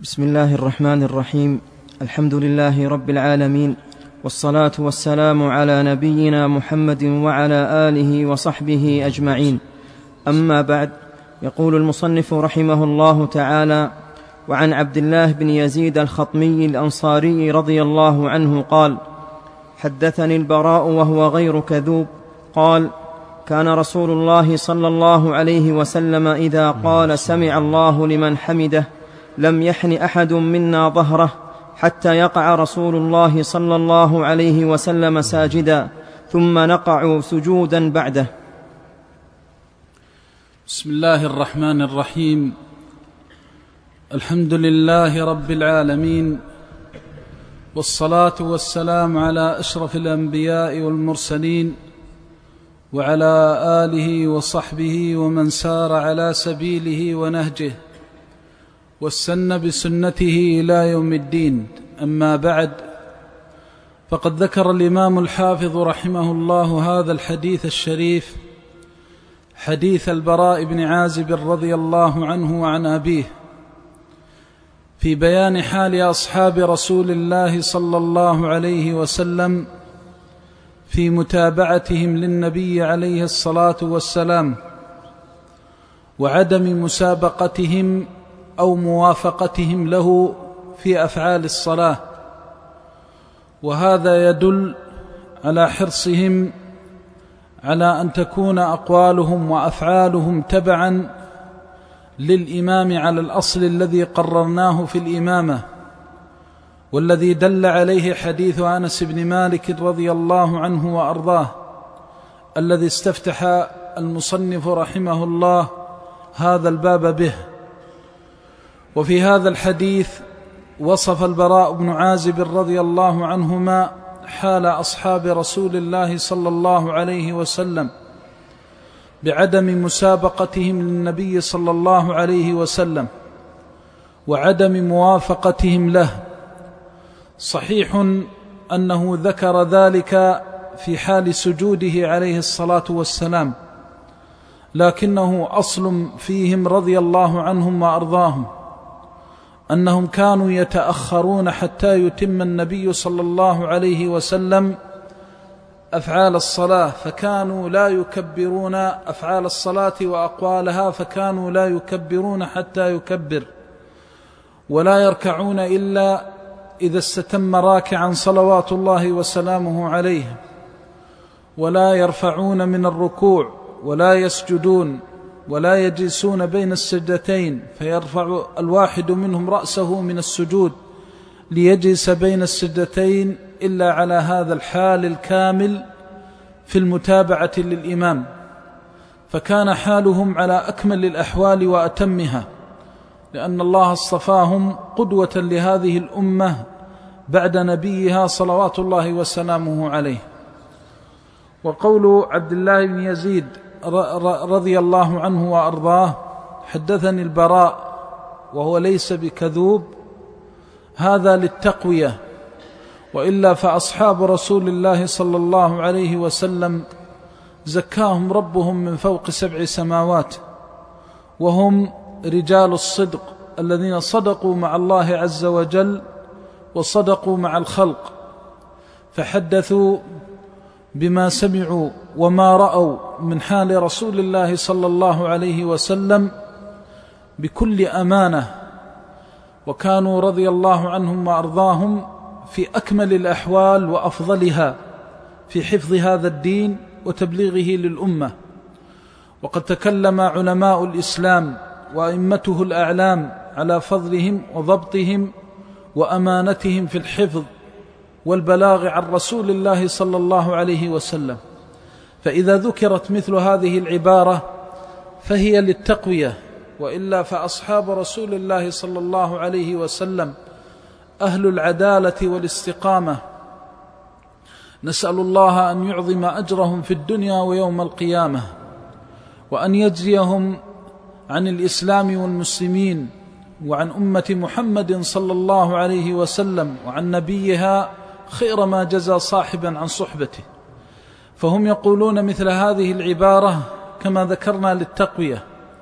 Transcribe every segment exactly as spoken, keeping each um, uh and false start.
بسم الله الرحمن الرحيم. الحمد لله رب العالمين، والصلاة والسلام على نبينا محمد وعلى آله وصحبه أجمعين. أما بعد، يقول المصنف رحمه الله تعالى: وعن عبد الله بن يزيد الخطمي الأنصاري رضي الله عنه قال: حدثني البراء وهو غير كذوب قال: كان رسول الله صلى الله عليه وسلم إذا قال سمع الله لمن حمده لم يحن أحد منا ظهره حتى يقع رسول الله صلى الله عليه وسلم ساجدا، ثم نقع سجودا بعده. بسم الله الرحمن الرحيم. الحمد لله رب العالمين، والصلاة والسلام على أشرف الأنبياء والمرسلين، وعلى آله وصحبه ومن سار على سبيله ونهجه واستنى بسنته إلى يوم الدين. أما بعد، فقد ذكر الإمام الحافظ رحمه الله هذا الحديث الشريف، حديث البراء بن عازب رضي الله عنه وعن أبيه، في بيان حال أصحاب رسول الله صلى الله عليه وسلم في متابعتهم للنبي عليه الصلاة والسلام، وعدم مسابقتهم أو موافقتهم له في أفعال الصلاة. وهذا يدل على حرصهم على أن تكون أقوالهم وأفعالهم تبعا للإمام على الأصل الذي قررناه في الإمامة، والذي دل عليه حديث أنس بن مالك رضي الله عنه وأرضاه، الذي استفتح المصنف رحمه الله هذا الباب به. وفي هذا الحديث وصف البراء بن عازب رضي الله عنهما حال أصحاب رسول الله صلى الله عليه وسلم بعدم مسابقتهم للنبي صلى الله عليه وسلم وعدم موافقتهم له. صحيح أنه ذكر ذلك في حال سجوده عليه الصلاة والسلام، لكنه أصل فيهم رضي الله عنهم وأرضاهم أنهم كانوا يتأخرون حتى يتم النبي صلى الله عليه وسلم أفعال الصلاة، فكانوا لا يكبرون أفعال الصلاة وأقوالها، فكانوا لا يكبرون حتى يكبر، ولا يركعون إلا إذا استتم راكعا صلوات الله وسلامه عليه، ولا يرفعون من الركوع، ولا يسجدون، ولا يجلسون بين السجدتين فيرفع الواحد منهم رأسه من السجود ليجلس بين السجدتين إلا على هذا الحال الكامل في المتابعة للإمام. فكان حالهم على أكمل الأحوال وأتمها، لأن الله اصطفاهم قدوة لهذه الأمة بعد نبيها صلوات الله وسلامه عليه. وقول عبد الله بن يزيد رضي الله عنه وأرضاه: حدثني البراء وهو ليس بكذوب، هذا للتقوية، وإلا فأصحاب رسول الله صلى الله عليه وسلم زكاهم ربهم من فوق سبع سماوات، وهم رجال الصدق الذين صدقوا مع الله عز وجل وصدقوا مع الخلق، فحدثوا بما سمعوا وما رأوا من حال رسول الله صلى الله عليه وسلم بكل أمانة، وكانوا رضي الله عنهم وأرضاهم في أكمل الأحوال وأفضلها في حفظ هذا الدين وتبليغه للأمة. وقد تكلم علماء الإسلام وأئمته الأعلام على فضلهم وضبطهم وأمانتهم في الحفظ والبلاغ عن رسول الله صلى الله عليه وسلم. فإذا ذكرت مثل هذه العبارة فهي للتقوية، وإلا فأصحاب رسول الله صلى الله عليه وسلم أهل العدالة والاستقامة، نسأل الله أن يعظم أجرهم في الدنيا ويوم القيامة، وأن يجزيهم عن الإسلام والمسلمين وعن أمة محمد صلى الله عليه وسلم وعن نبيها خير ما جزى صاحبا عن صحبته. فهم يقولون مثل هذه العبارة كما ذكرنا للتقوية،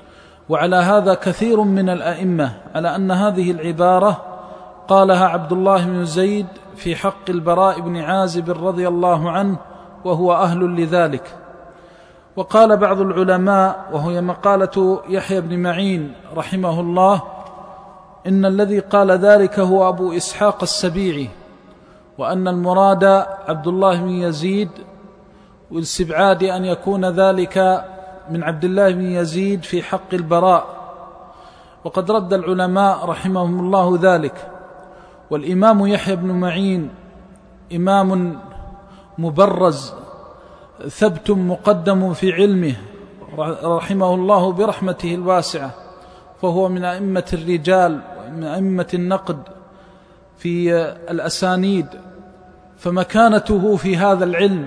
وعلى هذا كثير من الأئمة على أن هذه العبارة قالها عبد الله بن زيد في حق البراء بن عازب رضي الله عنه وهو أهل لذلك. وقال بعض العلماء، وهي مقالة يحيى بن معين رحمه الله، إن الذي قال ذلك هو أبو إسحاق السبيعي، وأن المراد عبد الله بن يزيد، والاستبعاد أن يكون ذلك من عبد الله بن يزيد في حق البراء. وقد رد العلماء رحمهم الله ذلك. والإمام يحيى بن معين إمام مبرز ثبت مقدم في علمه رحمه الله برحمته الواسعة، فهو من أئمة الرجال ومن أئمة النقد في الأسانيد، فمكانته في هذا العلم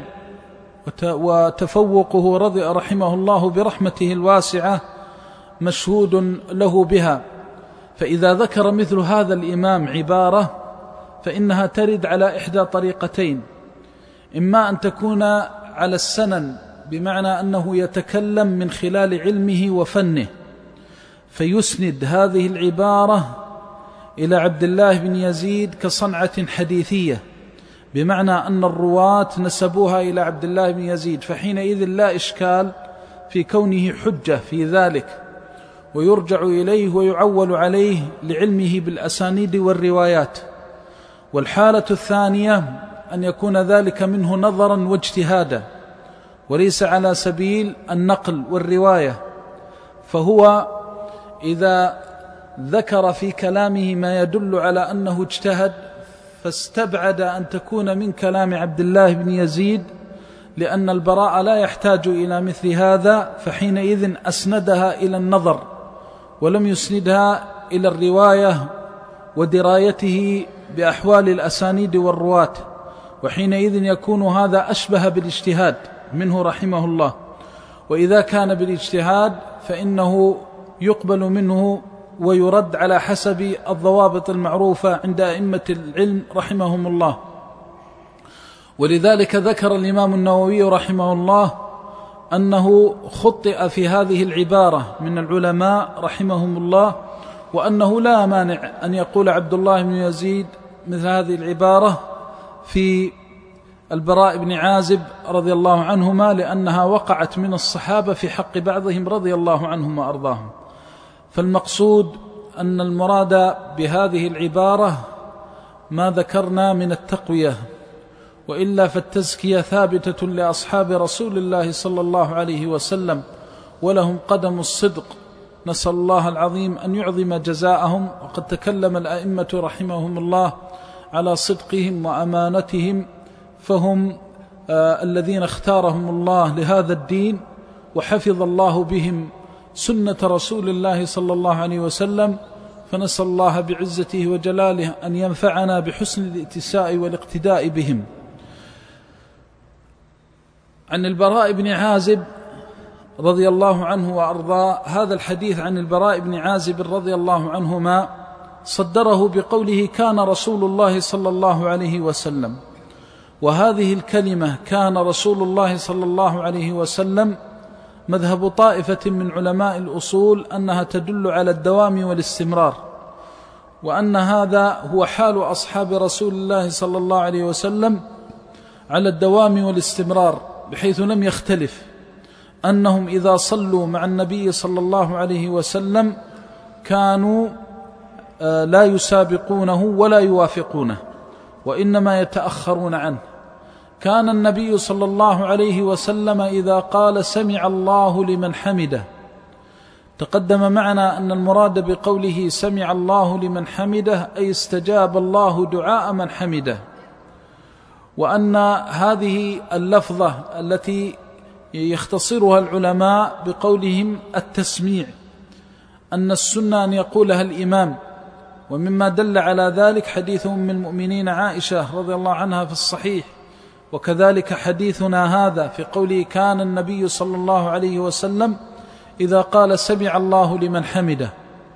وتفوقه رضي رحمه الله برحمته الواسعة مشهود له بها. فإذا ذكر مثل هذا الإمام عبارة فإنها ترد على إحدى طريقتين: إما أن تكون على السنن، بمعنى أنه يتكلم من خلال علمه وفنه فيسند هذه العبارة إلى عبد الله بن يزيد كصنعة حديثية، بمعنى أن الرواة نسبوها إلى عبد الله بن يزيد، فحينئذ لا إشكال في كونه حجة في ذلك، ويرجع إليه ويعول عليه لعلمه بالأسانيد والروايات. والحالة الثانية أن يكون ذلك منه نظرا واجتهادا، وليس على سبيل النقل والرواية، فهو إذا ذكر في كلامه ما يدل على أنه اجتهد فاستبعد أن تكون من كلام عبد الله بن يزيد، لأن البراء لا يحتاج إلى مثل هذا، فحينئذ أسندها إلى النظر ولم يسندها إلى الرواية ودرايته بأحوال الأسانيد والرواة، وحينئذ يكون هذا أشبه بالاجتهاد منه رحمه الله. وإذا كان بالاجتهاد فإنه يقبل منه ويرد على حسب الضوابط المعروفة عند أئمة العلم رحمهم الله. ولذلك ذكر الإمام النووي رحمه الله أنه خطئ في هذه العبارة من العلماء رحمهم الله، وأنه لا مانع أن يقول عبد الله بن يزيد مثل هذه العبارة في البراء بن عازب رضي الله عنهما، لأنها وقعت من الصحابة في حق بعضهم رضي الله عنهم وأرضاهم. فالمقصود أن المراد بهذه العبارة ما ذكرنا من التقوية، وإلا فالتزكية ثابتة لأصحاب رسول الله صلى الله عليه وسلم، ولهم قدم الصدق، نسأل الله العظيم أن يعظم جزاءهم. وقد تكلم الأئمة رحمهم الله على صدقهم وأمانتهم، فهم آه الذين اختارهم الله لهذا الدين، وحفظ الله بهم سنة رسول الله صلى الله عليه وسلم. فنسأل الله بعزته وجلاله أن ينفعنا بحسن الاتساء والاقتداء بهم. عن البراء بن عازب رضي الله عنه وأرضاه، هذا الحديث عن البراء بن عازب رضي الله عنهما صدره بقوله: كان رسول الله صلى الله عليه وسلم. وهذه الكلمة كان رسول الله صلى الله عليه وسلم مذهب طائفة من علماء الأصول أنها تدل على الدوام والاستمرار، وأن هذا هو حال أصحاب رسول الله صلى الله عليه وسلم على الدوام والاستمرار، بحيث لم يختلف أنهم إذا صلوا مع النبي صلى الله عليه وسلم كانوا لا يسابقونه ولا يوافقونه، وإنما يتأخرون عنه. كان النبي صلى الله عليه وسلم إذا قال سمع الله لمن حمده، تقدم معنا أن المراد بقوله سمع الله لمن حمده أي استجاب الله دعاء من حمده، وأن هذه اللفظة التي يختصرها العلماء بقولهم التسميع، أن السنة أن يقولها الإمام. ومما دل على ذلك حديث أم المؤمنين عائشة رضي الله عنها في الصحيح، وكذلك حديثنا هذا في قوله كان النبي صلى الله عليه وسلم إذا قال سمع الله لمن حمده.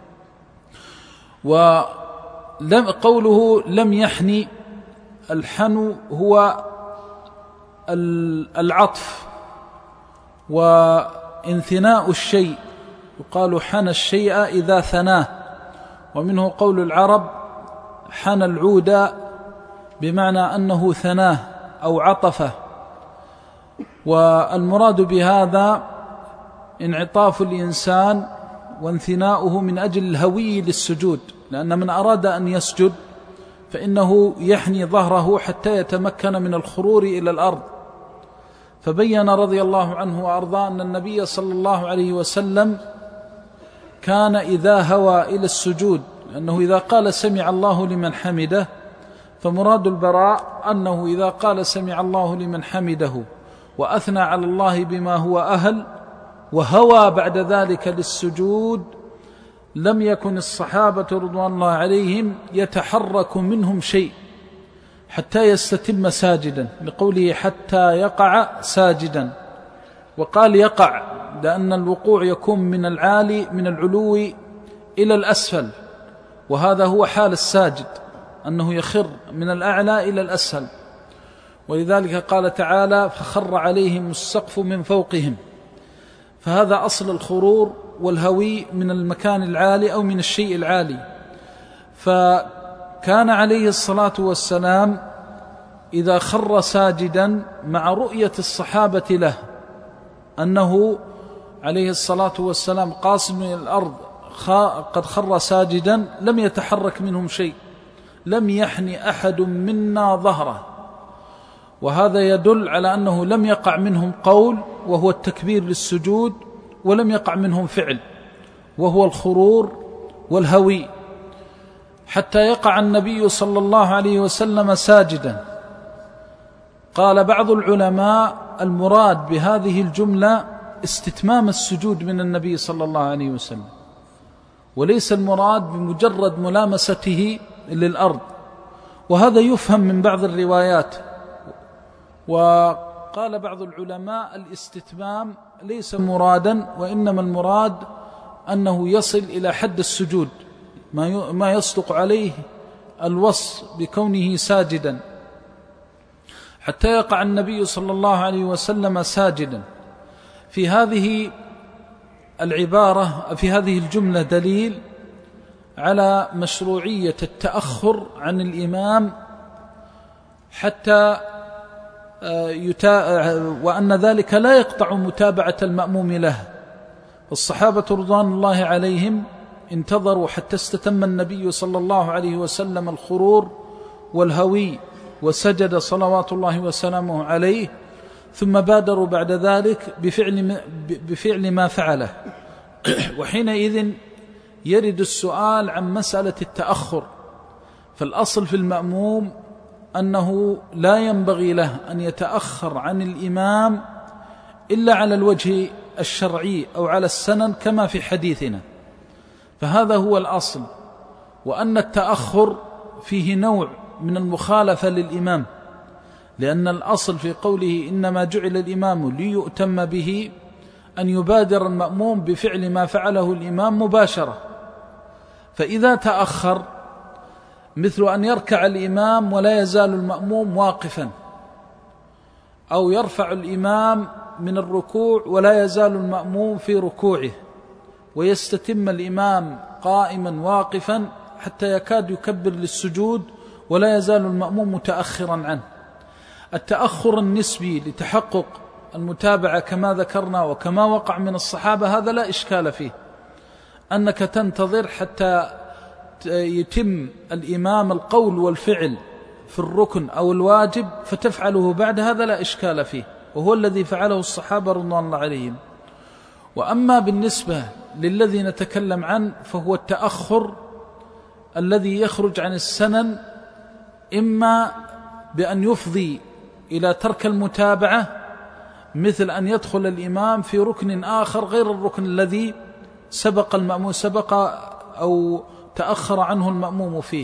وقوله لم يحني، الحنو هو العطف وانثناء الشيء يقال حنى الشيء إذا ثناه، ومنه قول العرب حنى العود بمعنى أنه ثناه أو عطفه. والمراد بهذا انعطاف الإنسان وانثناؤه من أجل الهوي للسجود، لأن من أراد أن يسجد فإنه يحني ظهره حتى يتمكن من الخرور إلى الأرض. فبين رضي الله عنه وأرضاه أن النبي صلى الله عليه وسلم كان إذا هوى إلى السجود، لأنه إذا قال سمع الله لمن حمده، فمراد البراء أنه إذا قال سمع الله لمن حمده وأثنى على الله بما هو أهل وهوى بعد ذلك للسجود، لم يكن الصحابة رضوان الله عليهم يتحرك منهم شيء حتى يستتم ساجدا، لقوله حتى يقع ساجدا. وقال يقع لأن الوقوع يكون من العالي من العلو إلى الأسفل، وهذا هو حال الساجد، أنه يخر من الأعلى إلى الأسفل. ولذلك قال تعالى فخر عليهم السقف من فوقهم، فهذا أصل الخرور والهوي من المكان العالي أو من الشيء العالي. فكان عليه الصلاة والسلام إذا خر ساجدا مع رؤية الصحابة له أنه عليه الصلاة والسلام قاسم من الأرض قد خر ساجدا، لم يتحرك منهم شيء، لم يحني أحد منا ظهره. وهذا يدل على أنه لم يقع منهم قول وهو التكبير للسجود، ولم يقع منهم فعل وهو الخرور والهوي، حتى يقع النبي صلى الله عليه وسلم ساجدا. قال بعض العلماء المراد بهذه الجملة استتمام السجود من النبي صلى الله عليه وسلم، وليس المراد بمجرد ملامسته للأرض، وهذا يفهم من بعض الروايات. وقال بعض العلماء الاستتمام ليس مرادا، وإنما المراد أنه يصل إلى حد السجود، ما يصدق عليه الوصف بكونه ساجدا، حتى يقع النبي صلى الله عليه وسلم ساجدا. في هذه العبارة في هذه الجملة دليل على مشروعية التأخر عن الإمام حتى يتا... وأن ذلك لا يقطع متابعة المأموم له. الصحابة رضوان الله عليهم انتظروا حتى استتم النبي صلى الله عليه وسلم الخرور والهوي وسجد صلوات الله وسلامه عليه، ثم بادروا بعد ذلك بفعل ما, بفعل ما فعله. وحينئذ يرد السؤال عن مسألة التأخر. فالأصل في المأموم أنه لا ينبغي له أن يتأخر عن الإمام إلا على الوجه الشرعي أو على السنن كما في حديثنا، فهذا هو الأصل. وأن التأخر فيه نوع من المخالفة للإمام، لأن الأصل في قوله إنما جعل الإمام ليؤتم به أن يبادر المأموم بفعل ما فعله الإمام مباشرة. فإذا تأخر مثل أن يركع الإمام ولا يزال المأموم واقفا، أو يرفع الإمام من الركوع ولا يزال المأموم في ركوعه، ويستتم الإمام قائما واقفا حتى يكاد يكبر للسجود ولا يزال المأموم متأخرا عنه. التأخر النسبي لتحقق المتابعة كما ذكرنا وكما وقع من الصحابة هذا لا إشكال فيه، أنك تنتظر حتى يتم الإمام القول والفعل في الركن أو الواجب فتفعله بعد، هذا لا إشكال فيه، وهو الذي فعله الصحابة رضوان الله عليهم. وأما بالنسبة للذي نتكلم عنه فهو التأخر الذي يخرج عن السنن، إما بأن يفضي إلى ترك المتابعة، مثل أن يدخل الإمام في ركن آخر غير الركن الذي سبق المأموم سبق أو تأخر عنه المأموم فيه،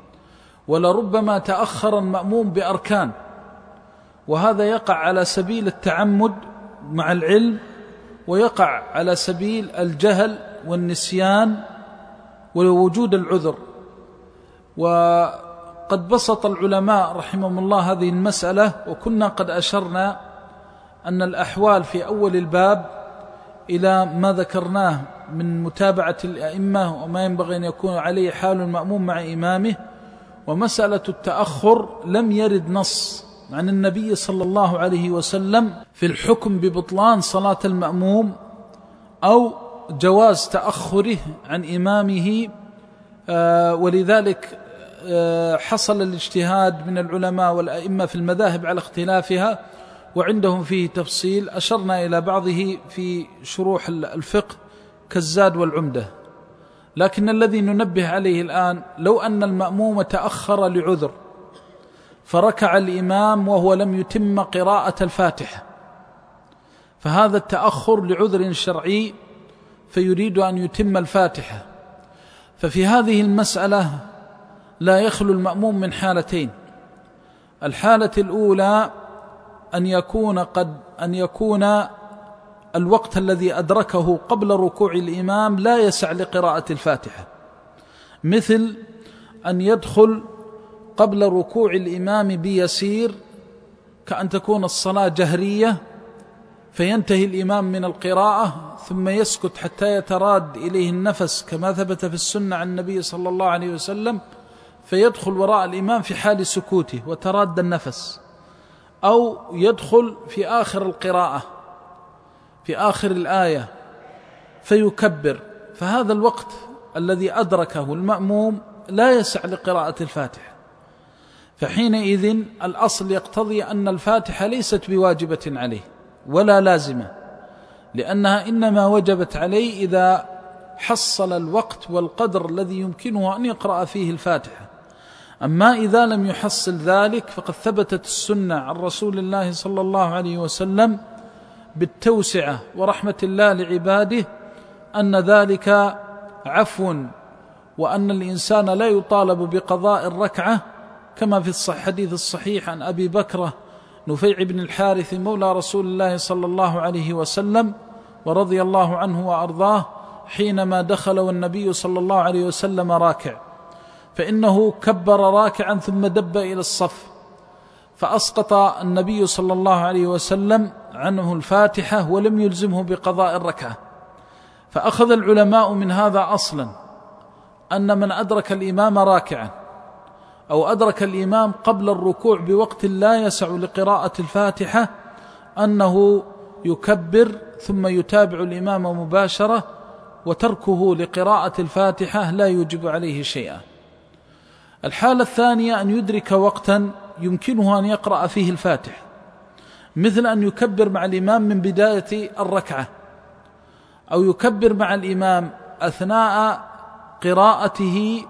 ولربما تأخر المأموم بأركان، وهذا يقع على سبيل التعمد مع العلم، ويقع على سبيل الجهل والنسيان ووجود العذر. وقد بسط العلماء رحمهم الله هذه المسألة، وكنا قد أشرنا أن الأحوال في أول الباب إلى ما ذكرناه من متابعة الأئمة وما ينبغي أن يكون عليه حال المأموم مع إمامه. ومسألة التأخر لم يرد نص عن النبي صلى الله عليه وسلم في الحكم ببطلان صلاة المأموم أو جواز تأخره عن إمامه، ولذلك حصل الاجتهاد من العلماء والأئمة في المذاهب على اختلافها، وعندهم فيه تفصيل أشرنا إلى بعضه في شروح الفقه كالزاد والعمدة. لكن الذي ننبه عليه الآن، لو أن المأموم تأخر لعذر فركع الإمام وهو لم يتم قراءة الفاتحة، فهذا التأخر لعذر شرعي فيريد أن يتم الفاتحة، ففي هذه المسألة لا يخلو المأموم من حالتين. الحالة الأولى أن يكون قد أن يكون الوقت الذي أدركه قبل ركوع الإمام لا يسع لقراءة الفاتحة، مثل أن يدخل قبل ركوع الإمام بيسير، كأن تكون الصلاة جهرية فينتهي الإمام من القراءة ثم يسكت حتى يتراد إليه النفس كما ثبت في السنة عن النبي صلى الله عليه وسلم، فيدخل وراء الإمام في حال سكوته وتراد النفس، أو يدخل في آخر القراءة في آخر الآية فيكبر، فهذا الوقت الذي أدركه المأموم لا يسع لقراءة الفاتحة، فحينئذ الأصل يقتضي أن الفاتحة ليست بواجبة عليه ولا لازمة، لأنها إنما وجبت عليه إذا حصل الوقت والقدر الذي يمكنه أن يقرأ فيه الفاتحة. أما إذا لم يحصل ذلك فقد ثبتت السنة عن رسول الله صلى الله عليه وسلم بالتوسعة ورحمة الله لعباده أن ذلك عفو، وأن الإنسان لا يطالب بقضاء الركعة، كما في الحديث الصحيح عن أبي بكرة نفيع بن الحارث مولى رسول الله صلى الله عليه وسلم ورضي الله عنه وأرضاه، حينما دخل والنبي صلى الله عليه وسلم راكع، فإنه كبر راكعا ثم دب إلى الصف، فأسقط النبي صلى الله عليه وسلم عنه الفاتحة ولم يلزمه بقضاء الركعة. فأخذ العلماء من هذا أصلا أن من أدرك الإمام راكعا أو أدرك الإمام قبل الركوع بوقت لا يسع لقراءة الفاتحة أنه يكبر ثم يتابع الإمام مباشرة، وتركه لقراءة الفاتحة لا يوجب عليه شيئا. الحالة الثانية أن يدرك وقتا يمكنه أن يقرأ فيه الفاتحة، مثل أن يكبر مع الإمام من بداية الركعة، أو يكبر مع الإمام أثناء قراءته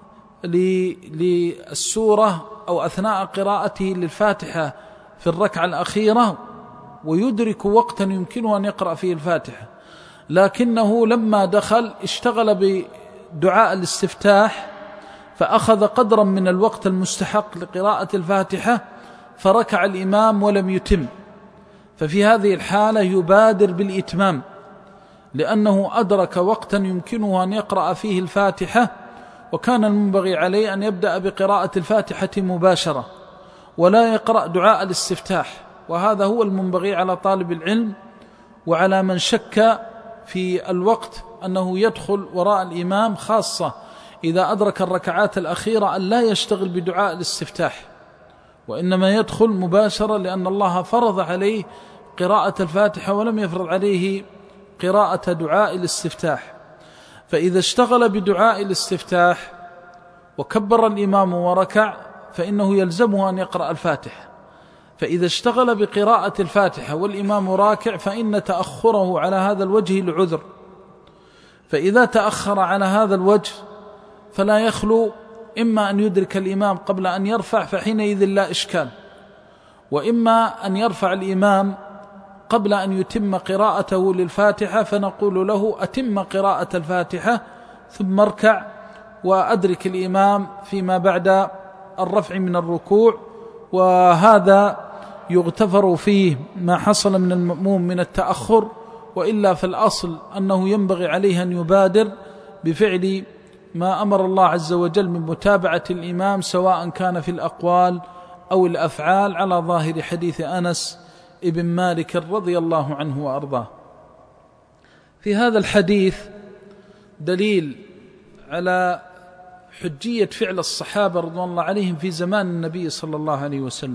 للسورة أو أثناء قراءته للفاتحة في الركعة الأخيرة، ويدرك وقتا يمكنه أن يقرأ فيه الفاتحة، لكنه لما دخل اشتغل بدعاء الاستفتاح فأخذ قدرا من الوقت المستحق لقراءة الفاتحة فركع الإمام ولم يتم، ففي هذه الحالة يبادر بالإتمام، لأنه أدرك وقتا يمكنه أن يقرأ فيه الفاتحة، وكان المنبغي عليه أن يبدأ بقراءة الفاتحة مباشرة ولا يقرأ دعاء الاستفتاح، وهذا هو المنبغي على طالب العلم وعلى من شك في الوقت أنه يدخل وراء الإمام، خاصة إذا أدرك الركعات الأخيرة أن لا يشتغل بدعاء الاستفتاح، وإنما يدخل مباشرة، لأن الله فرض عليه قراءة الفاتحة ولم يفرض عليه قراءة دعاء الاستفتاح. فإذا اشتغل بدعاء الاستفتاح وكبر الإمام وركع فإنه يلزمه أن يقرأ الفاتحة، فإذا اشتغل بقراءة الفاتحة والإمام راكع فإن تأخره على هذا الوجه لعذر، فإذا تأخر على هذا الوجه فلا يخلو إما أن يدرك الإمام قبل أن يرفع فحينئذ لا إشكال، وإما أن يرفع الإمام قبل أن يتم قراءته للفاتحة فنقول له أتم قراءة الفاتحة ثم اركع وأدرك الإمام فيما بعد الرفع من الركوع، وهذا يغتفر فيه ما حصل من المأموم من التأخر، وإلا في الأصل أنه ينبغي عليه أن يبادر بفعل ما أمر الله عز وجل من متابعة الإمام، سواء كان في الأقوال أو الأفعال، على ظاهر حديث أنس ابن مالك رضي الله عنه وأرضاه. في هذا الحديث دليل على حجية فعل الصحابة رضوان الله عليهم في زمان النبي صلى الله عليه وسلم.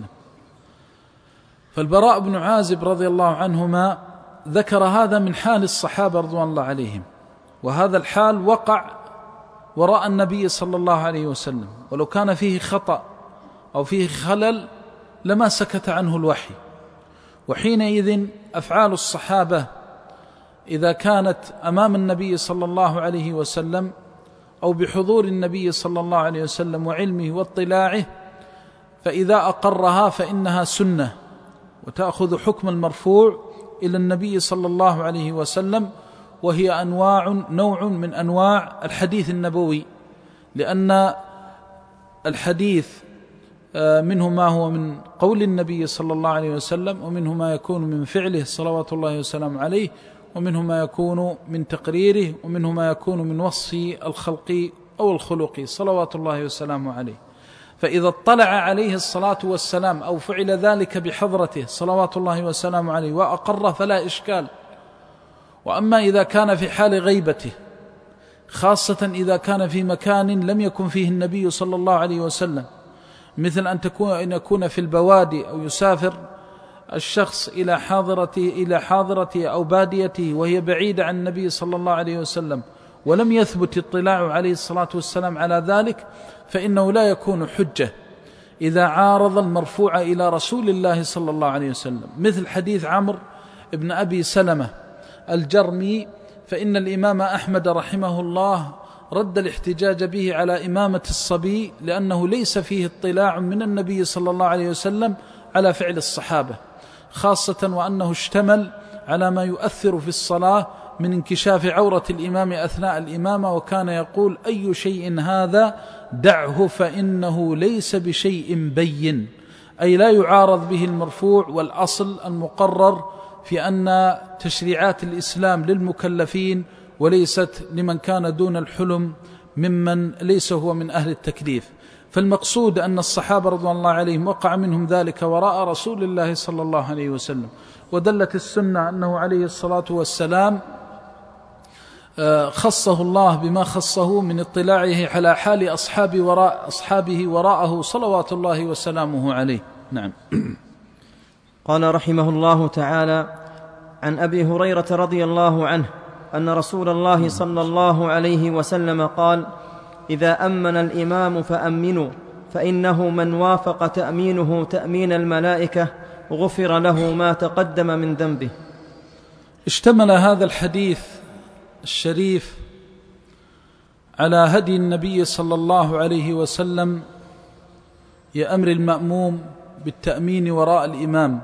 فالبراء بن عازب رضي الله عنهما ذكر هذا من حال الصحابة رضوان الله عليهم، وهذا الحال وقع وراء النبي صلى الله عليه وسلم، ولو كان فيه خطأ أو فيه خلل لما سكت عنه الوحي. وحينئذ أفعال الصحابة إذا كانت أمام النبي صلى الله عليه وسلم أو بحضور النبي صلى الله عليه وسلم وعلمه واطلاعه، فإذا أقرها فإنها سنة وتأخذ حكم المرفوع إلى النبي صلى الله عليه وسلم، وهي أنواع نوع من أنواع الحديث النبوي، لأن الحديث منه ما هو من قول النبي صلى الله عليه وسلم، ومنه ما يكون من فعله صلوات الله وسلامه عليه، ومنه ما يكون من تقريره، ومنه ما يكون من وصفه الخلقي أو الخلقي صلوات الله وسلامه عليه. فإذا اطلع عليه الصلاة والسلام أو فعل ذلك بحضرته صلوات الله وسلامه عليه وأقره فلا إشكال. وأما إذا كان في حال غيبته، خاصة إذا كان في مكان لم يكن فيه النبي صلى الله عليه وسلم، مثل أن تكون أن يكون في البوادي أو يسافر الشخص إلى حاضرته إلى حاضرته أو باديته وهي بعيدة عن النبي صلى الله عليه وسلم ولم يثبت اطلاع عليه الصلاة والسلام على ذلك، فإنه لا يكون حجة إذا عارض المرفوع إلى رسول الله صلى الله عليه وسلم، مثل حديث عمرو بن أبي سلمة الجرمي، فإن الإمام أحمد رحمه الله رد الاحتجاج به على إمامة الصبي، لأنه ليس فيه اطلاع من النبي صلى الله عليه وسلم على فعل الصحابة، خاصة وأنه اشتمل على ما يؤثر في الصلاة من انكشاف عورة الإمام أثناء الإمامة، وكان يقول: أي شيء هذا؟ دعه فإنه ليس بشيء بين، أي لا يعارض به المرفوع، والأصل المقرر في أن تشريعات الإسلام للمكلفين وليست لمن كان دون الحلم ممن ليس هو من أهل التكليف. فالمقصود أن الصحابة رضوان الله عليهم وقع منهم ذلك وراء رسول الله صلى الله عليه وسلم، ودلت السنة أنه عليه الصلاة والسلام خصه الله بما خصه من اطلاعه على حال أصحاب وراء أصحابه وراءه صلوات الله وسلامه عليه. نعم. قال رحمه الله تعالى: عن أبي هريرة رضي الله عنه أن رسول الله صلى الله عليه وسلم قال: إذا أمن الإمام فأمنوا، فإنه من وافق تأمينه تأمين الملائكة غفر له ما تقدم من ذنبه. اشتمل هذا الحديث الشريف على هدي النبي صلى الله عليه وسلم يأمر المأموم بالتأمين وراء الإمام،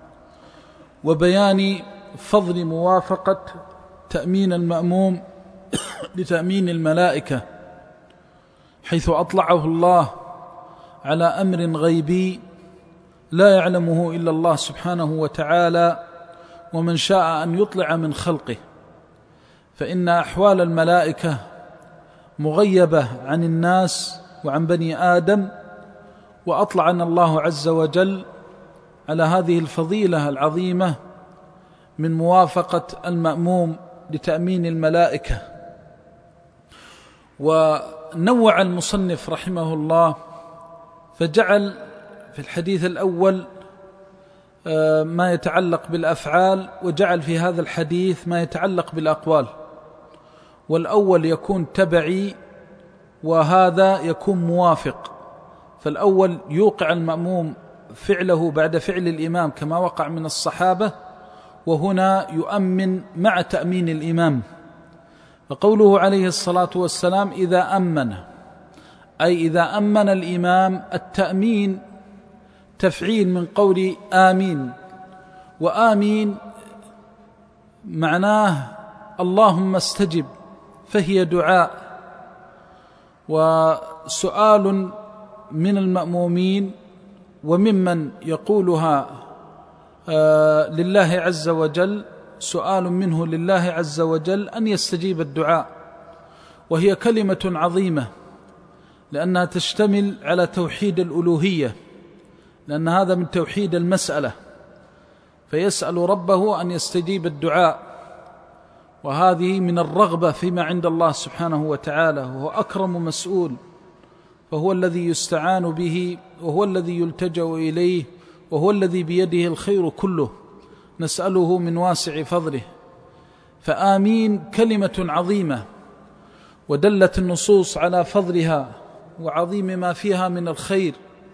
وبيان فضل موافقة تأمين المأموم لتأمين الملائكة، حيث أطلعه الله على أمر غيبي لا يعلمه إلا الله سبحانه وتعالى، ومن شاء أن يطلع من خلقه، فإن أحوال الملائكة مغيبة عن الناس وعن بني آدم، وأطلعنا الله عز وجل على هذه الفضيلة العظيمة من موافقة المأموم لتأمين الملائكة. ونوع المصنف رحمه الله فجعل في الحديث الأول ما يتعلق بالأفعال، وجعل في هذا الحديث ما يتعلق بالأقوال، والأول يكون تبعي وهذا يكون موافق. فالأول يوقع المأموم فعله بعد فعل الإمام كما وقع من الصحابة، وهنا يؤمن مع تأمين الإمام. فقوله عليه الصلاة والسلام إذا أمن، أي إذا أمن الإمام. التأمين تفعيل من قول آمين، وآمين معناه اللهم استجب، فهي دعاء وسؤال من المأمومين وممن يقولها لله عز وجل، سؤال منه لله عز وجل أن يستجيب الدعاء، وهي كلمة عظيمة لأنها تشتمل على توحيد الألوهية، لأن هذا من توحيد المسألة، فيسأل ربه أن يستجيب الدعاء. وهذه من الرغبة فيما عند الله سبحانه وتعالى، وهو أكرم مسؤول، فهو الذي يستعان به، وهو الذي يلتجأ إليه، وهو الذي بيده الخير كله، نسأله من واسع فضله. فآمين كلمة عظيمة، ودلت النصوص على فضلها وعظيم ما فيها من الخير،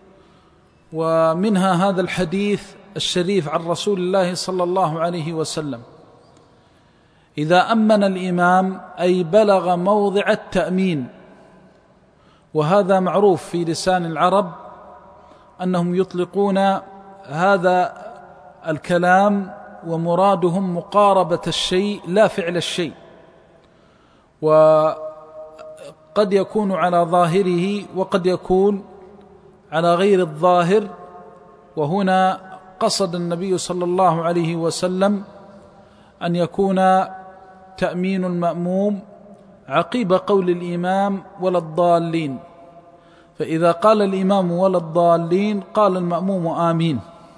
ومنها هذا الحديث الشريف عن رسول الله صلى الله عليه وسلم: إذا أمن الإمام أي بلغ موضع التأمين. وهذا معروف في لسان العرب أنهم يطلقون هذا الكلام ومرادهم مقاربة الشيء لا فعل الشيء، وقد يكون على ظاهره وقد يكون على غير الظاهر. وهنا قصد النبي صلى الله عليه وسلم أن يكون تأمين المأموم عقيب قول الإمام ولا الضالين، فإذا قال الإمام ولا الضالين قال المأموم آمين.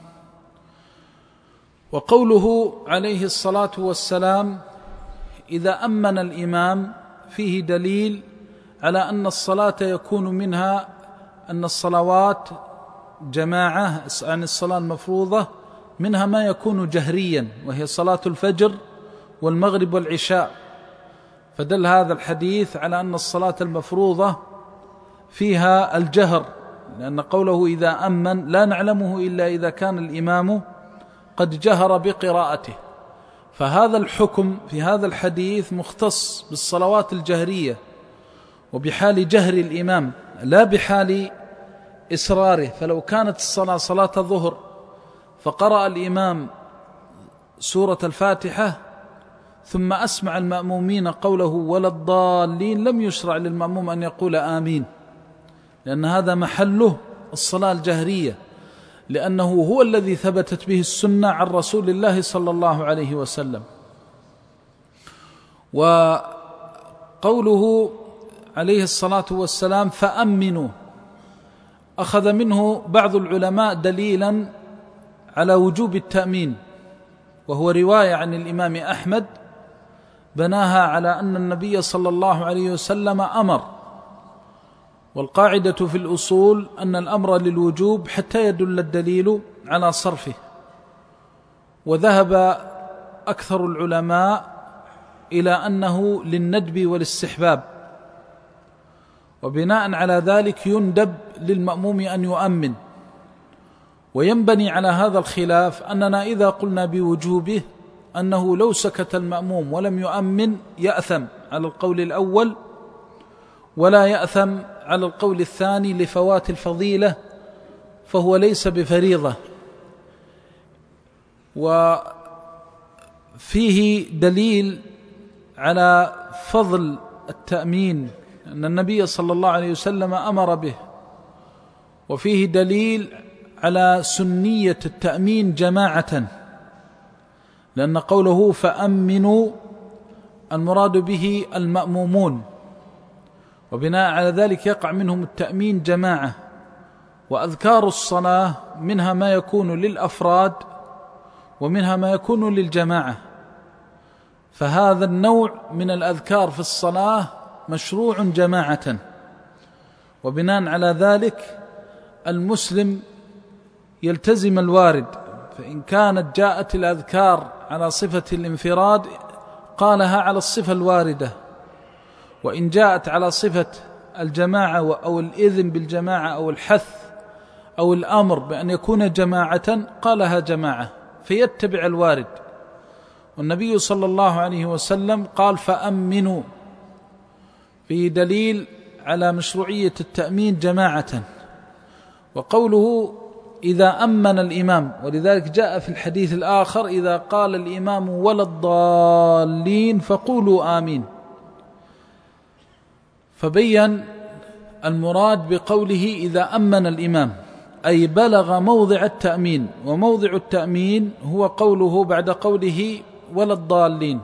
وقوله عليه الصلاة والسلام إذا أمن الإمام فيه دليل على أن الصلاة يكون منها أن الصلوات جماعة عن الصلاة المفروضة منها ما يكون جهريا، وهي صلاة الفجر والمغرب والعشاء، فدل هذا الحديث على أن الصلاة المفروضة فيها الجهر، لأن قوله إذا أمن لا نعلمه إلا إذا كان الإمام قد جهر بقراءته، فهذا الحكم في هذا الحديث مختص بالصلوات الجهرية وبحال جهر الإمام لا بحال إسراره. فلو كانت الصلاة صلاة الظهر فقرأ الإمام سورة الفاتحة ثم أسمع المأمومين قوله ولا الضالين لم يشرع للمأموم أن يقول آمين، لأن هذا محله الصلاة الجهرية، لأنه هو الذي ثبتت به السنة عن رسول الله صلى الله عليه وسلم. وقوله عليه الصلاة والسلام فأمنوا، أخذ منه بعض العلماء دليلا على وجوب التأمين، وهو رواية عن الإمام أحمد بناها على أن النبي صلى الله عليه وسلم أمر. والقاعدة في الأصول أن الأمر للوجوب حتى يدل الدليل على صرفه، وذهب أكثر العلماء إلى أنه للندب والاستحباب، وبناء على ذلك يندب للمأموم أن يؤمن. وينبني على هذا الخلاف أننا إذا قلنا بوجوبه أنه لو سكت المأموم ولم يؤمن يأثم على القول الأول، ولا يأثم على القول الثاني لفوات الفضيلة، فهو ليس بفريضة. وفيه دليل على فضل التأمين أن النبي صلى الله عليه وسلم أمر به، وفيه دليل على سنية التأمين جماعة، لأن قوله فأمنوا المراد به المأمومون، وبناء على ذلك يقع منهم التأمين جماعة. وأذكار الصلاة منها ما يكون للأفراد ومنها ما يكون للجماعة، فهذا النوع من الأذكار في الصلاة مشروع جماعة. وبناء على ذلك المسلم يلتزم الوارد، فإن كانت جاءت الأذكار على صفة الانفراد قالها على الصفة الواردة، وإن جاءت على صفة الجماعة أو الإذن بالجماعة أو الحث أو الأمر بأن يكون جماعة قالها جماعة، فيتبع الوارد. والنبي صلى الله عليه وسلم قال فأمنوا، في دليل على مشروعية التأمين جماعة. وقوله إذا أمن الإمام، ولذلك جاء في الحديث الآخر إذا قال الإمام ولا الضالين فقولوا آمين، فبين المراد بقوله إذا أمن الإمام أي بلغ موضع التأمين، وموضع التأمين هو قوله بعد قوله ولا الضالين.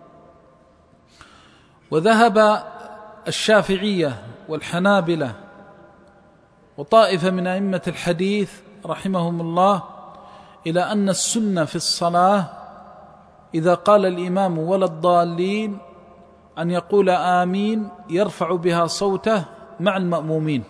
وذهب الشافعية والحنابلة وطائفة من أئمة الحديث رحمهم الله إلى أن السنة في الصلاة إذا قال الإمام ولا الضالين أن يقول آمين يرفع بها صوته مع المأمومين،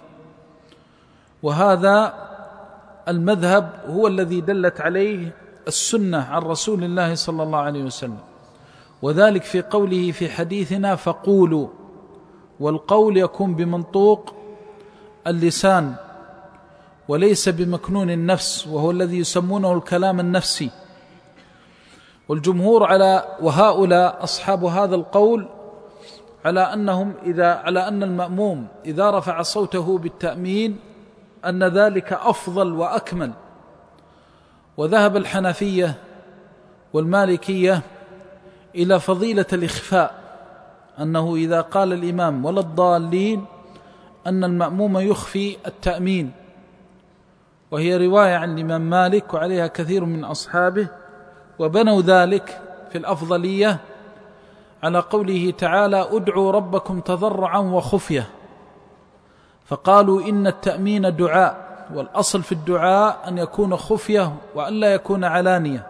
وهذا المذهب هو الذي دلت عليه السنة عن رسول الله صلى الله عليه وسلم، وذلك في قوله في حديثنا فقولوا، والقول يكون بمنطوق اللسان وليس بمكنون النفس، وهو الذي يسمونه الكلام النفسي. والجمهور على وهؤلاء أصحاب هذا القول على أنهم إذا على أن المأموم إذا رفع صوته بالتأمين أن ذلك أفضل وأكمل. وذهب الحنفية والمالكية إلى فضيلة الإخفاء، أنه إذا قال الإمام ولا الضالين أن المأموم يخفي التأمين، وهي رواية عن الإمام مالك وعليها كثير من أصحابه، وبنوا ذلك في الأفضلية على قوله تعالى ادعوا ربكم تضرعا وخفية، فقالوا إن التأمين دعاء، والأصل في الدعاء أن يكون خفية وأن لا يكون علانية،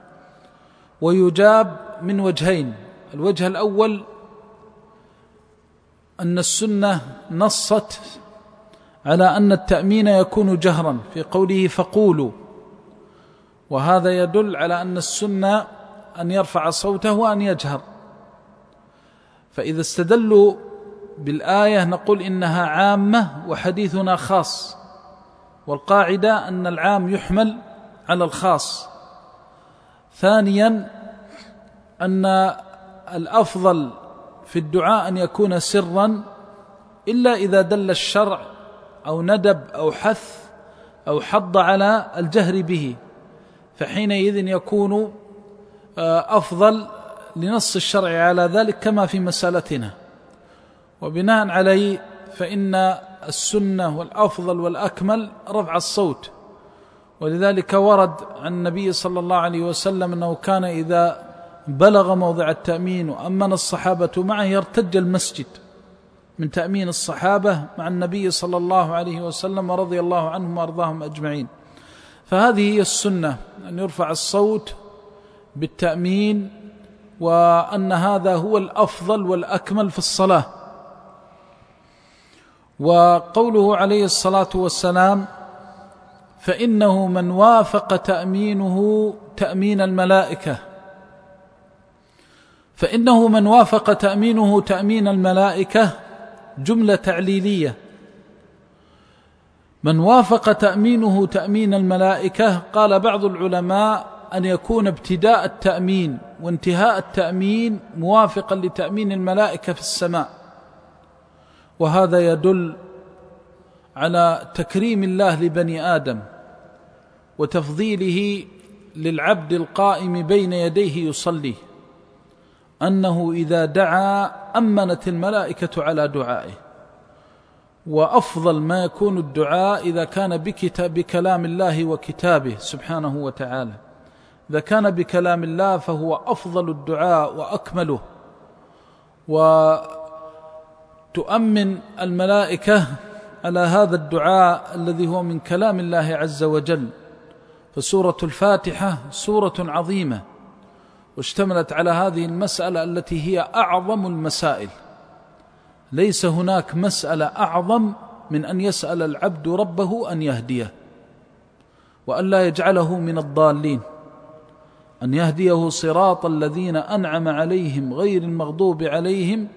ويجاب من وجهين. الوجه الأول أن السنة نصت على أن التأمين يكون جهرا في قوله فقولوا، وهذا يدل على أن السنة أن يرفع صوته وأن يجهر. فإذا استدلوا بالآية نقول إنها عامة وحديثنا خاص، والقاعدة أن العام يحمل على الخاص. ثانيا أن الأفضل في الدعاء أن يكون سرا، إلا إذا دل الشرع أو ندب أو حث أو حض على الجهر به، فحينئذ يكون أفضل لنص الشرع على ذلك كما في مسألتنا. وبناء عليه فإن السنة والأفضل والأكمل رفع الصوت، ولذلك ورد عن النبي صلى الله عليه وسلم أنه كان إذا بلغ موضع التأمين وأمن الصحابة معه يرتج المسجد من تأمين الصحابة مع النبي صلى الله عليه وسلم ورضي الله عنهم وأرضاهم أجمعين. فهذه هي السنة، أن يرفع الصوت بالتأمين، وأن هذا هو الأفضل والأكمل في الصلاة. وقوله عليه الصلاة والسلام فإنه من وافق تأمينه تأمين الملائكة فإنه من وافق تأمينه تأمين الملائكة جملة تعليلية. من وافق تأمينه تأمين الملائكة، قال بعض العلماء أن يكون ابتداء التأمين وانتهاء التأمين موافقا لتأمين الملائكة في السماء، وهذا يدل على تكريم الله لبني آدم وتفضيله للعبد القائم بين يديه يصلي، أنه إذا دعا أمنت الملائكة على دعائه. وأفضل ما يكون الدعاء إذا كان بكتاب بكلام الله وكتابه سبحانه وتعالى. إذا كان بكلام الله فهو أفضل الدعاء وأكمله. وتؤمن الملائكة على هذا الدعاء الذي هو من كلام الله عز وجل. فسورة الفاتحة سورة عظيمة، واشتملت على هذه المسألة التي هي أعظم المسائل. ليس هناك مسألة أعظم من أن يسأل العبد ربه أن يهديه وأن لا يجعله من الضالين، أن يهديه صراط الذين أنعم عليهم غير المغضوب عليهم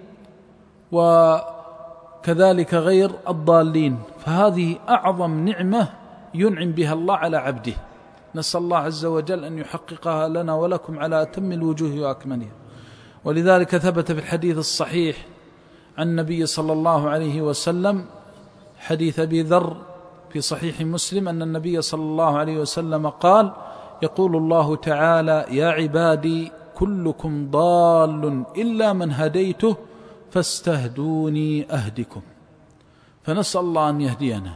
وكذلك غير الضالين. فهذه أعظم نعمة ينعم بها الله على عبده، نسأل الله عز وجل أن يحققها لنا ولكم على أتم الوجوه وأكملها. ولذلك ثبت في الحديث الصحيح عن النبي صلى الله عليه وسلم حديث أبي ذر في صحيح مسلم أن النبي صلى الله عليه وسلم قال: يقول الله تعالى: يا عبادي كلكم ضال إلا من هديته فاستهدوني أهدكم. فنسأل الله أن يهدينا.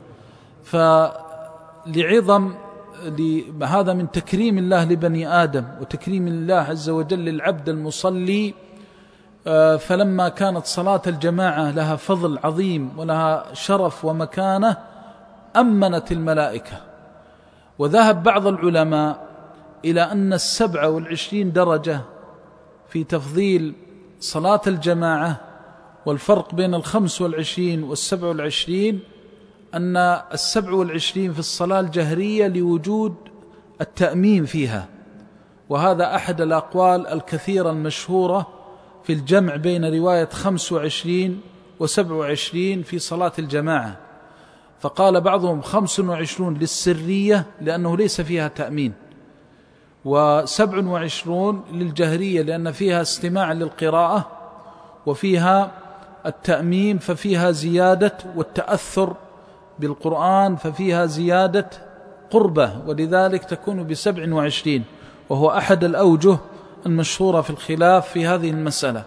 فلعظم هذا من تكريم الله لبني آدم وتكريم الله عز وجل للعبد المصلي، فلما كانت صلاة الجماعة لها فضل عظيم ولها شرف ومكانة أمنت الملائكة. وذهب بعض العلماء إلى أن السبعة والعشرين درجة في تفضيل صلاة الجماعة، والفرق بين الخمس والعشرين والسبع والعشرين أن السبع والعشرين في الصلاة الجهرية لوجود التأمين فيها، وهذا أحد الأقوال الكثيرة المشهورة في الجمع بين رواية خمس وعشرين وسبع وعشرين في صلاة الجماعة. فقال بعضهم خمس وعشرون للسرية لأنه ليس فيها تأمين، وسبع وعشرون للجهرية لأن فيها استماع للقراءة وفيها التأمين ففيها زيادة، والتأثر بالقرآن ففيها زيادة قربة، ولذلك تكون بسبع وعشرين، وهو أحد الأوجه المشهورة في الخلاف في هذه المسألة.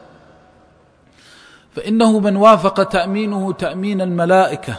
فإنه من وافق تأمينه تأمين الملائكة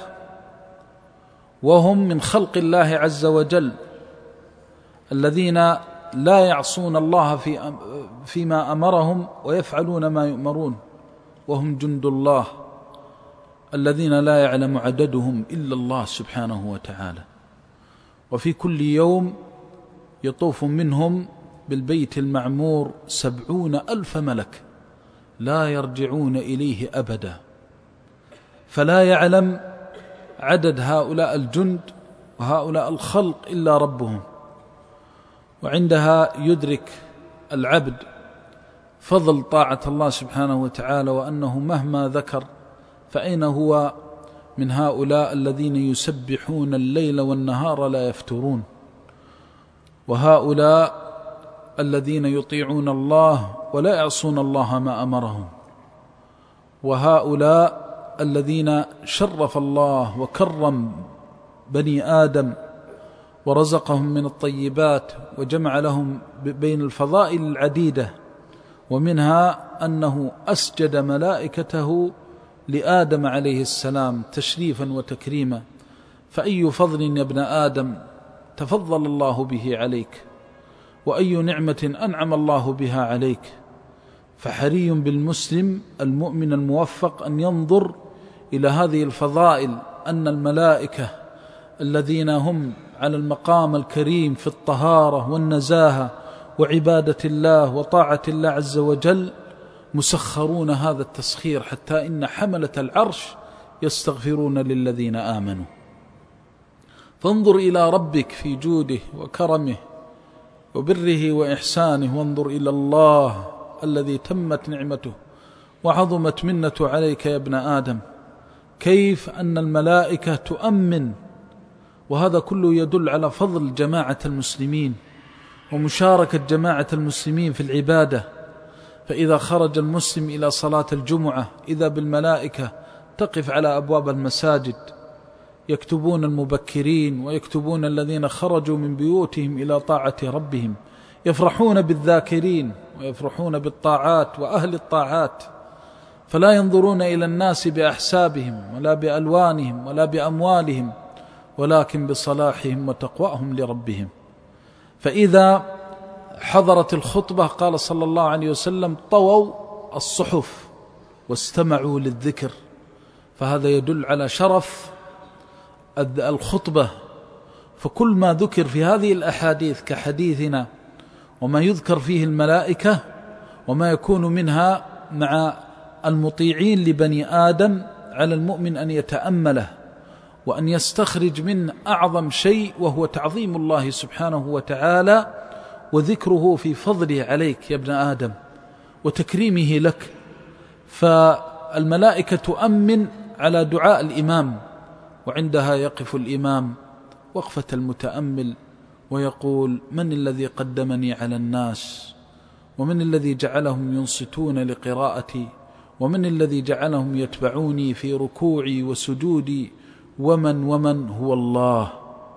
وهم من خلق الله عز وجل الذين لا يعصون الله في فيما أمرهم ويفعلون ما يؤمرون، وهم جند الله الذين لا يعلم عددهم إلا الله سبحانه وتعالى. وفي كل يوم يطوف منهم بالبيت المعمور سبعون ألف ملك لا يرجعون إليه أبدا، فلا يعلم عدد هؤلاء الجند وهؤلاء الخلق إلا ربهم. وعندها يدرك العبد فضل طاعة الله سبحانه وتعالى، وأنه مهما ذكر فأين هو من هؤلاء الذين يسبحون الليل والنهار لا يفترون، وهؤلاء الذين يطيعون الله ولا يعصون الله ما أمرهم، وهؤلاء الذين شرف الله وكرم بني آدم ورزقهم من الطيبات وجمع لهم بين الفضائل العديدة، ومنها أنه أسجد ملائكته لآدم عليه السلام تشريفا وتكريما. فأي فضل يا ابن آدم تفضل الله به عليك، وأي نعمة أنعم الله بها عليك. فحري بالمسلم المؤمن الموفق أن ينظر إلى هذه الفضائل، أن الملائكة الذين هم على المقام الكريم في الطهارة والنزاهة وعبادة الله وطاعة الله عز وجل مسخرون هذا التسخير، حتى إن حملة العرش يستغفرون للذين آمنوا. فانظر إلى ربك في جوده وكرمه وبره وإحسانه، وانظر إلى الله الذي تمت نعمته وعظمت منته عليك يا ابن آدم، كيف أن الملائكة تؤمن. وهذا كله يدل على فضل جماعة المسلمين ومشاركة جماعة المسلمين في العبادة. فإذا خرج المسلم إلى صلاة الجمعة إذا بالملائكة تقف على أبواب المساجد يكتبون المبكرين ويكتبون الذين خرجوا من بيوتهم إلى طاعة ربهم، يفرحون بالذاكرين ويفرحون بالطاعات وأهل الطاعات، فلا ينظرون إلى الناس بأحسابهم ولا بألوانهم ولا بأموالهم، ولكن بصلاحهم وتقواهم لربهم. فإذا حضرت الخطبة قال صلى الله عليه وسلم طووا الصحف واستمعوا للذكر، فهذا يدل على شرف الخطبة. فكل ما ذكر في هذه الأحاديث كحديثنا وما يذكر فيه الملائكة وما يكون منها مع المطيعين لبني آدم، على المؤمن أن يتأمله وأن يستخرج من أعظم شيء، وهو تعظيم الله سبحانه وتعالى وذكره في فضله عليك يا ابن آدم وتكريمه لك. فالملائكة تؤمن على دعاء الإمام، وعندها يقف الإمام وقفة المتأمل ويقول من الذي قدمني على الناس، ومن الذي جعلهم ينصتون لقراءتي، ومن الذي جعلهم يتبعوني في ركوعي وسجودي، ومن ومن هو الله،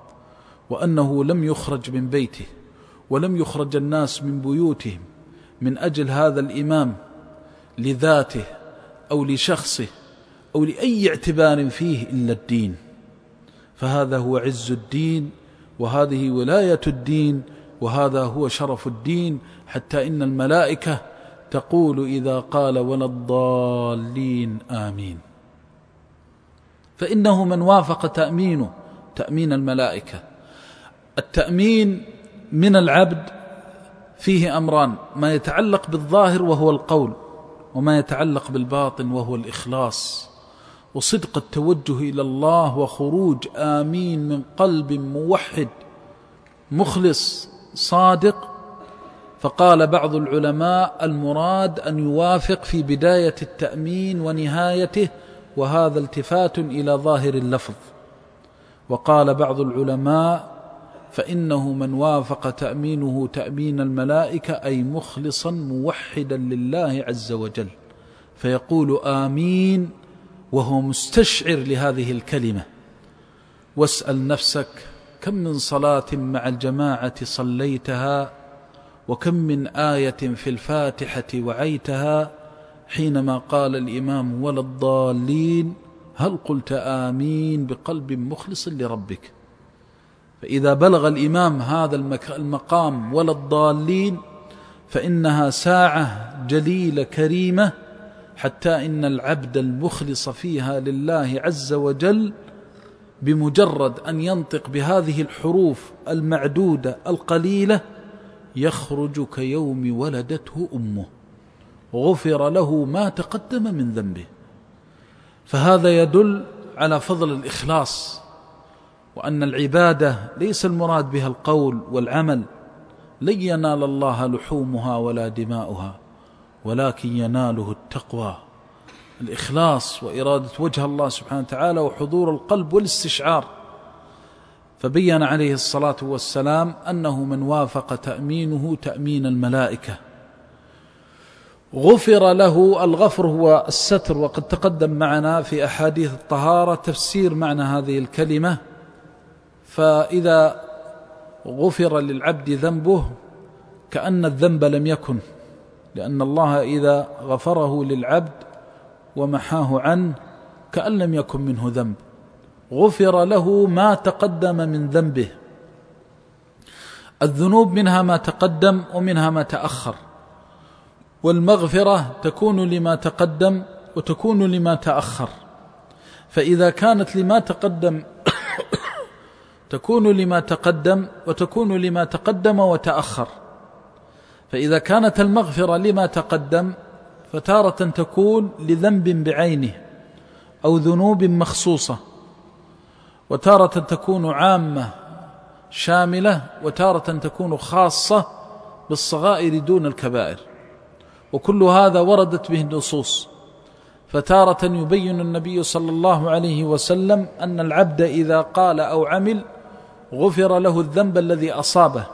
وأنه لم يخرج من بيته ولم يخرج الناس من بيوتهم من أجل هذا الإمام لذاته أو لشخصه أو لأي اعتبار فيه إلا الدين. فهذا هو عز الدين، وهذه ولاية الدين، وهذا هو شرف الدين، حتى إن الملائكة تقول إذا قال ولا الضالين آمين. فإنه من وافق تأمينه تأمين الملائكة. التأمين من العبد فيه أمران: ما يتعلق بالظاهر وهو القول، وما يتعلق بالباطن وهو الإخلاص وصدق التوجه إلى الله وخروج آمين من قلب موحد مخلص صادق. فقال بعض العلماء: المراد أن يوافق في بداية التأمين ونهايته، وهذا التفات إلى ظاهر اللفظ. وقال بعض العلماء: فإنه من وافق تأمينه تأمين الملائكة أي مخلصا موحدا لله عز وجل، فيقول آمين وهو مستشعر لهذه الكلمة. واسأل نفسك: كم من صلاة مع الجماعة صليتها، وكم من آية في الفاتحة وعيتها، حينما قال الإمام ولا الضالين هل قلت آمين بقلب مخلص لربك؟ فإذا بلغ الإمام هذا المقام ولا الضالين فإنها ساعة جليلة كريمة، حتى إن العبد المخلص فيها لله عز وجل بمجرد أن ينطق بهذه الحروف المعدودة القليلة يخرج كيوم ولدته أمه، غفر له ما تقدم من ذنبه. فهذا يدل على فضل الإخلاص، وأن العبادة ليس المراد بها القول والعمل. لن ينال الله لحومها ولا دماؤها ولكن يناله التقوى، الإخلاص وإرادة وجه الله سبحانه وتعالى وحضور القلب والاستشعار. فبين عليه الصلاة والسلام أنه من وافق تأمينه تأمين الملائكة غفر له. الغفر هو الستر، وقد تقدم معنا في أحاديث الطهارة تفسير معنى هذه الكلمة. فإذا غفر للعبد ذنبه كأن الذنب لم يكن، لأن الله إذا غفره للعبد ومحاه عنه كأن لم يكن منه ذنب. غفر له ما تقدم من ذنبه. الذنوب منها ما تقدم ومنها ما تأخر، والمغفرة تكون لما تقدم وتكون لما تأخر. فإذا كانت لما تقدم تكون لما تقدم وتكون لما تقدم وتأخر. فإذا كانت المغفرة لما تقدم فتارة تكون لذنب بعينه أو ذنوب مخصوصة، وتارة تكون عامة شاملة، وتارة تكون خاصة بالصغائر دون الكبائر، وكل هذا وردت به النصوص. فتارة يبين النبي صلى الله عليه وسلم أن العبد إذا قال أو عمل غفر له الذنب الذي أصابه،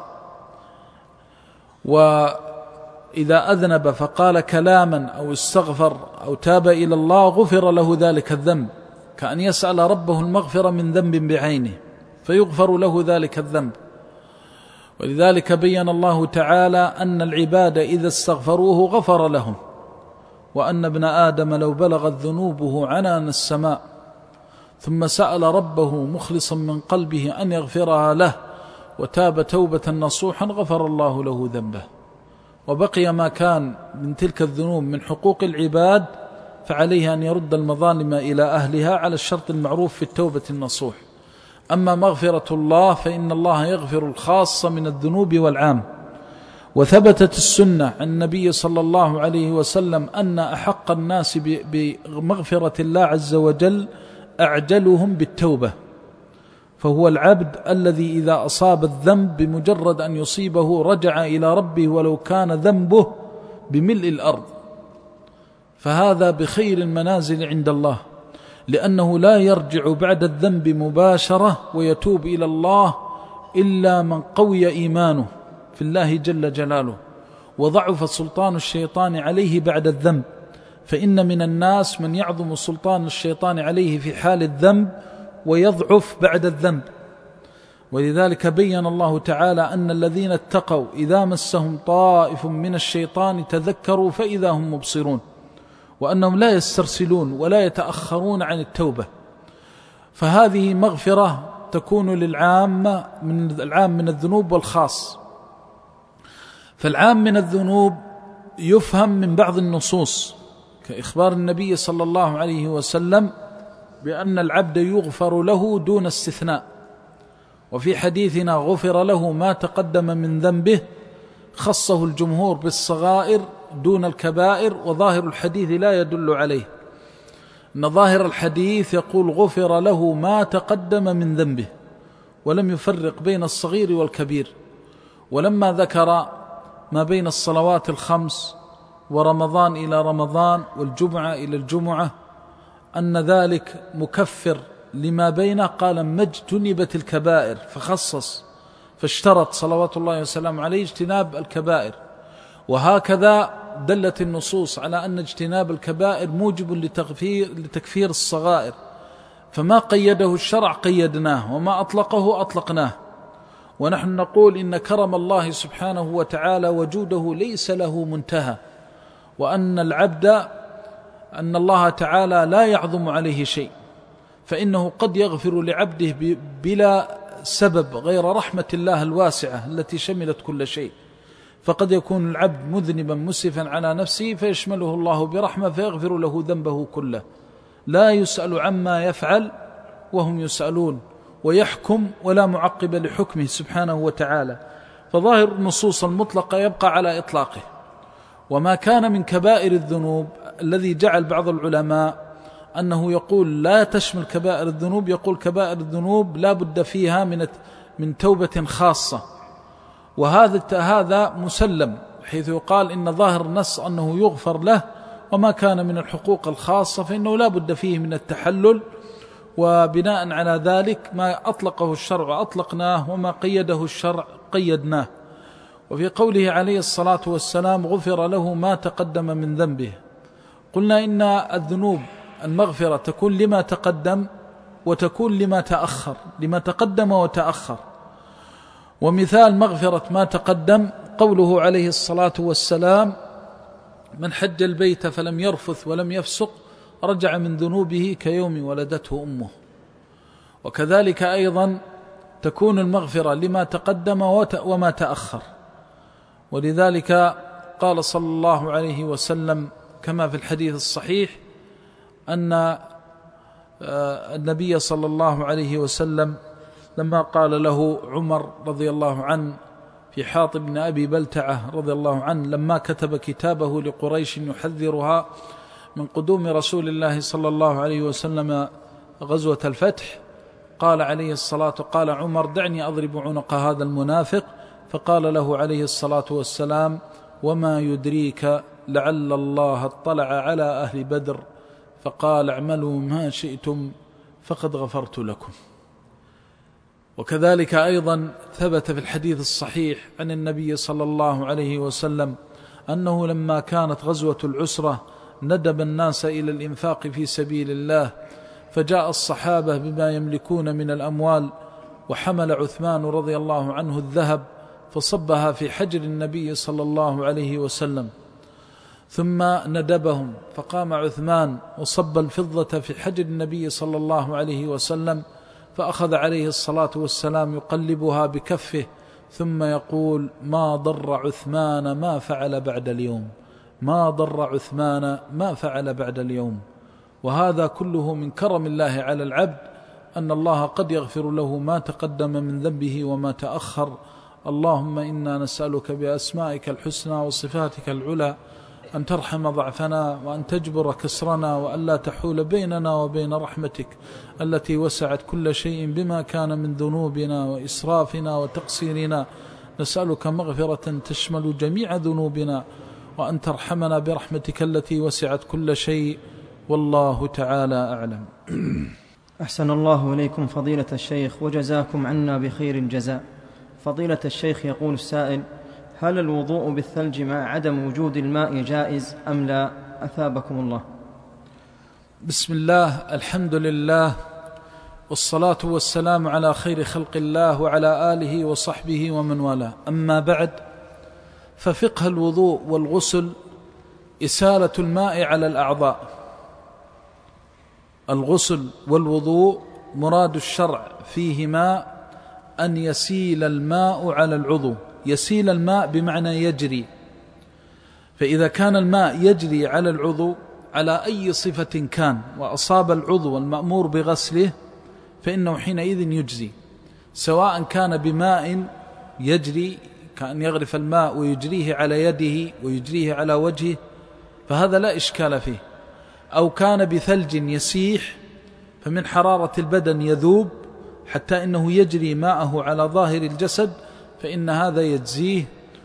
وإذا أذنب فقال كلاما أو استغفر أو تاب إلى الله غفر له ذلك الذنب، كأن يسأل ربه المغفرة من ذنب بعينه فيغفر له ذلك الذنب. ولذلك بين الله تعالى أن العباد إذا استغفروه غفر لهم، وأن ابن آدم لو بلغت ذنوبه عنان السماء ثم سأل ربه مخلصا من قلبه أن يغفرها له وتاب توبة نصوحا غفر الله له ذنبه. وبقي ما كان من تلك الذنوب من حقوق العباد فعليه أن يرد المظالم إلى أهلها على الشرط المعروف في التوبة النصوح. أما مغفرة الله فإن الله يغفر الخاص من الذنوب والعام. وثبتت السنة عن النبي صلى الله عليه وسلم أن أحق الناس بمغفرة الله عز وجل أعجلهم بالتوبة، فهو العبد الذي إذا أصاب الذنب بمجرد أن يصيبه رجع إلى ربه ولو كان ذنبه بملء الأرض، فهذا بخير المنازل عند الله، لأنه لا يرجع بعد الذنب مباشرة ويتوب إلى الله إلا من قوي إيمانه في الله جل جلاله وضعف سلطان الشيطان عليه بعد الذنب. فإن من الناس من يعظم سلطان الشيطان عليه في حال الذنب ويضعف بعد الذنب. ولذلك بين الله تعالى أن الذين اتقوا إذا مسهم طائف من الشيطان تذكروا فإذا هم مبصرون، وأنهم لا يسترسلون ولا يتأخرون عن التوبة. فهذه مغفرة تكون للعام من العام من الذنوب والخاص. فالعام من الذنوب يفهم من بعض النصوص كإخبار النبي صلى الله عليه وسلم بأن العبد يغفر له دون استثناء، وفي حديثنا غفر له ما تقدم من ذنبه خصه الجمهور بالصغائر دون الكبائر، وظاهر الحديث لا يدل عليه، أن ظاهر الحديث يقول غفر له ما تقدم من ذنبه، ولم يفرق بين الصغير والكبير. ولما ذكر ما بين الصلوات الخمس ورمضان إلى رمضان والجمعة إلى الجمعة أن ذلك مكفر لما بينه، قال ما اجتنبت الكبائر، فخصص فاشترط صلوات الله وسلامه عليه اجتناب الكبائر. وهكذا دلت النصوص على أن اجتناب الكبائر موجب لتغفير لتكفير الصغائر، فما قيده الشرع قيدناه، وما أطلقه أطلقناه. ونحن نقول إن كرم الله سبحانه وتعالى وجوده ليس له منتهى، وأن العبد أن الله تعالى لا يعظم عليه شيء، فإنه قد يغفر لعبده بلا سبب غير رحمة الله الواسعة التي شملت كل شيء. فقد يكون العبد مذنبا مسرفا على نفسه فيشمله الله برحمة فيغفر له ذنبه كله، لا يسأل عما يفعل وهم يسألون، ويحكم ولا معقب لحكمه سبحانه وتعالى. فظاهر النصوص المطلقة يبقى على إطلاقه. وما كان من كبائر الذنوب الذي جعل بعض العلماء أنه يقول لا تشمل كبائر الذنوب، يقول كبائر الذنوب لا بد فيها من من توبة خاصة، وهذا هذا مسلم، حيث يقال إن ظاهر النص أنه يغفر له، وما كان من الحقوق الخاصة فإنه لا بد فيه من التحلل. وبناء على ذلك ما أطلقه الشرع أطلقناه، وما قيده الشرع قيدناه. وفي قوله عليه الصلاة والسلام غفر له ما تقدم من ذنبه، قلنا إن الذنوب المغفرة تكون لما تقدم وتكون لما تأخر، لما تقدم وتأخر. ومثال مغفرة ما تقدم قوله عليه الصلاة والسلام من حج البيت فلم يرفث ولم يفسق رجع من ذنوبه كيوم ولدته أمه. وكذلك أيضا تكون المغفرة لما تقدم وما تأخر. ولذلك قال صلى الله عليه وسلم كما في الحديث الصحيح أن النبي صلى الله عليه وسلم لما قال له عمر رضي الله عنه في حاطب بن أبي بلتعة رضي الله عنه لما كتب كتابه لقريش يحذرها من قدوم رسول الله صلى الله عليه وسلم غزوة الفتح، قال عليه الصلاة قال عمر دعني أضرب عنق هذا المنافق، فقال له عليه الصلاة والسلام وما يدريك لعل الله اطلع على أهل بدر فقال اعملوا ما شئتم فقد غفرت لكم. وكذلك أيضا ثبت في الحديث الصحيح عن النبي صلى الله عليه وسلم أنه لما كانت غزوة العسرة ندب الناس إلى الإنفاق في سبيل الله، فجاء الصحابة بما يملكون من الأموال، وحمل عثمان رضي الله عنه الذهب فصبها في حجر النبي صلى الله عليه وسلم، ثم ندبهم فقام عثمان وصب الفضة في حجر النبي صلى الله عليه وسلم، فأخذ عليه الصلاة والسلام يقلبها بكفه ثم يقول ما ضر عثمان ما فعل بعد اليوم، ما ضر عثمان ما فعل بعد اليوم. وهذا كله من كرم الله على العبد، أن الله قد يغفر له ما تقدم من ذنبه وما تأخر. اللهم إنا نسألك بأسمائك الحسنى وصفاتك العلى أن ترحم ضعفنا، وأن تجبر كسرنا، وأن لا تحول بيننا وبين رحمتك التي وسعت كل شيء بما كان من ذنوبنا وإسرافنا وتقصيرنا. نسألك مغفرة تشمل جميع ذنوبنا، وأن ترحمنا برحمتك التي وسعت كل شيء، والله تعالى أعلم. أحسن الله إليكم فضيلة الشيخ وجزاكم عنا بخير الجزاء. فضيلة الشيخ يقول السائل: هل الوضوء بالثلج مع عدم وجود الماء جائز أم لا؟ أثابكم الله. بسم الله، الحمد لله، والصلاة والسلام على خير خلق الله وعلى آله وصحبه ومن والاه. أما بعد، ففقه الوضوء والغسل إسالة الماء على الأعضاء. الغسل والوضوء مراد الشرع فيهما أن يسيل الماء على العضو. يسيل الماء بمعنى يجري، فإذا كان الماء يجري على العضو على أي صفة كان وأصاب العضو المأمور بغسله فإنه حينئذ يجزي، سواء كان بماء يجري كأن يغرف الماء ويجريه على يده ويجريه على وجهه فهذا لا إشكال فيه. أو كان بثلج يسيح فمن حرارة البدن يذوب حتى إنه يجري ماءه على ظاهر الجسد فإن هذا يجزيه.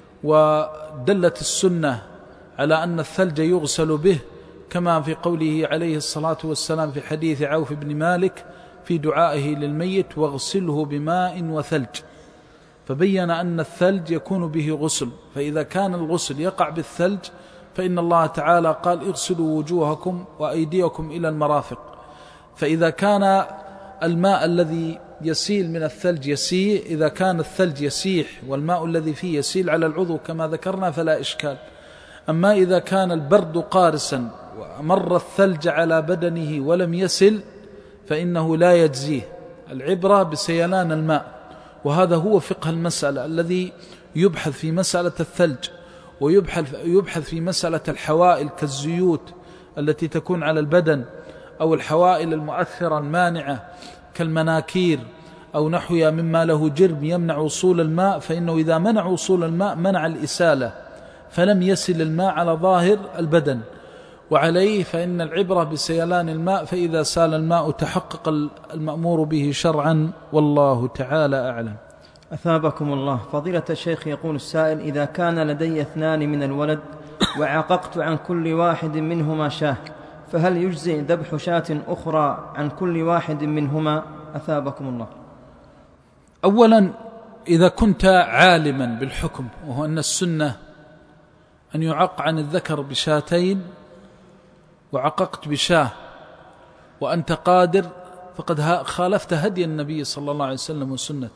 ودلت السنة على أن الثلج يغسل به كما في قوله عليه الصلاة والسلام في حديث عوف بن مالك في دعائه للميت واغسله بماء وثلج، فبين أن الثلج يكون به غسل. فإذا كان الغسل يقع بالثلج فإن الله تعالى قال اغسلوا وجوهكم وأيديكم إلى المرافق. فإذا كان الماء الذي يسيل من الثلج يسيل، إذا كان الثلج يسيح والماء الذي فيه يسيل على العضو كما ذكرنا فلا إشكال. أما إذا كان البرد قارسا ومر الثلج على بدنه ولم يسل فإنه لا يجزيه، العبرة بسيلان الماء. وهذا هو فقه المسألة الذي يبحث في مسألة الثلج ويبحث يبحث في مسألة الحوائل كالزيوت التي تكون على البدن أو الحوائل المؤثرة المانعة كالمناكير أو نحوها مما له جرم يمنع وصول الماء، فإنه إذا منع وصول الماء منع الإسالة فلم يسل الماء على ظاهر البدن. وعليه فإن العبرة بسيلان الماء، فإذا سال الماء تحقق المأمور به شرعا، والله تعالى أعلم. أثابكم الله. فضيلة الشيخ، يقول السائل: إذا كان لدي اثنان من الولد وعققت عن كل واحد منهما شاة، فهل يجزئ ذبح شاة أخرى عن كل واحد منهما؟ أثابكم الله. أولا إذا كنت عالما بالحكم وهو أن السنة أن يعق عن الذكر بشاتين وعققت بشاه وأنت قادر، فقد خالفت هدي النبي صلى الله عليه وسلم وسنته.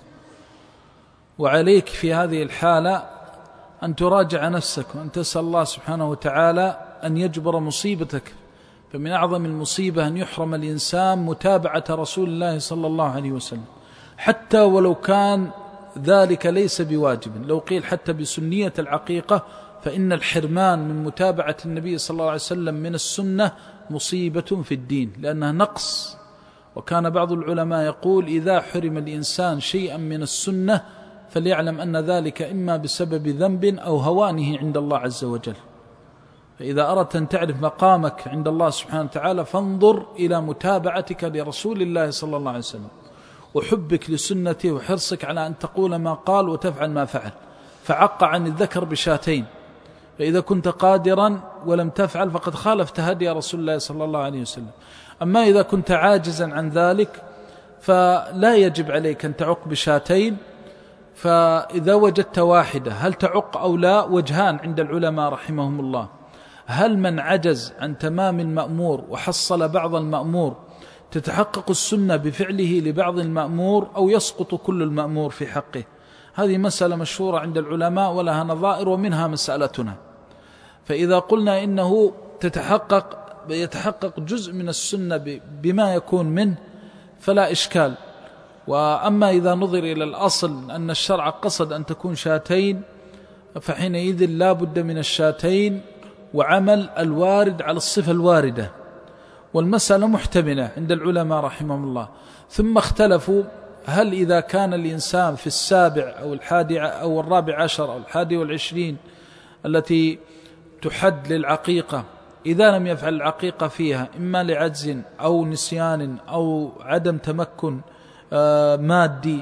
وعليك في هذه الحالة أن تراجع نفسك وأن تسأل الله سبحانه وتعالى أن يجبر مصيبتك. فمن أعظم المصيبة أن يحرم الإنسان متابعة رسول الله صلى الله عليه وسلم، حتى ولو كان ذلك ليس بواجب. لو قيل حتى بسنية العقيقة فإن الحرمان من متابعة النبي صلى الله عليه وسلم من السنة مصيبة في الدين، لأنها نقص. وكان بعض العلماء يقول: إذا حرم الإنسان شيئا من السنة فليعلم أن ذلك إما بسبب ذنب أو هوانه عند الله عز وجل. فإذا أردت أن تعرف مقامك عند الله سبحانه وتعالى فانظر إلى متابعتك لرسول الله صلى الله عليه وسلم وحبك لسنته وحرصك على أن تقول ما قال وتفعل ما فعل. فعق عن الذكر بشاتين، فإذا كنت قادرا ولم تفعل فقد خالفت هدي رسول الله صلى الله عليه وسلم. أما إذا كنت عاجزا عن ذلك فلا يجب عليك أن تعق بشاتين. فإذا وجدت واحدة هل تعق أو لا؟ وجهان عند العلماء رحمهم الله. هل من عجز عن تمام المأمور وحصل بعض المأمور تتحقق السنة بفعله لبعض المأمور، أو يسقط كل المأمور في حقه؟ هذه مسألة مشهورة عند العلماء ولها نظائر، ومنها مسألتنا. فإذا قلنا إنه تتحقق يتحقق جزء من السنة بما يكون منه فلا إشكال. وأما إذا نظر إلى الأصل أن الشرع قصد أن تكون شاتين فحينئذ لا بد من الشاتين وعمل الوارد على الصفة الواردة. والمسألة محتملة عند العلماء رحمهم الله. ثم اختلفوا هل إذا كان الإنسان في السابع أو الحادي أو الرابع عشر أو الحادي والعشرين التي تحد للعقيقة، إذا لم يفعل العقيقة فيها إما لعجز أو نسيان أو عدم تمكن مادي،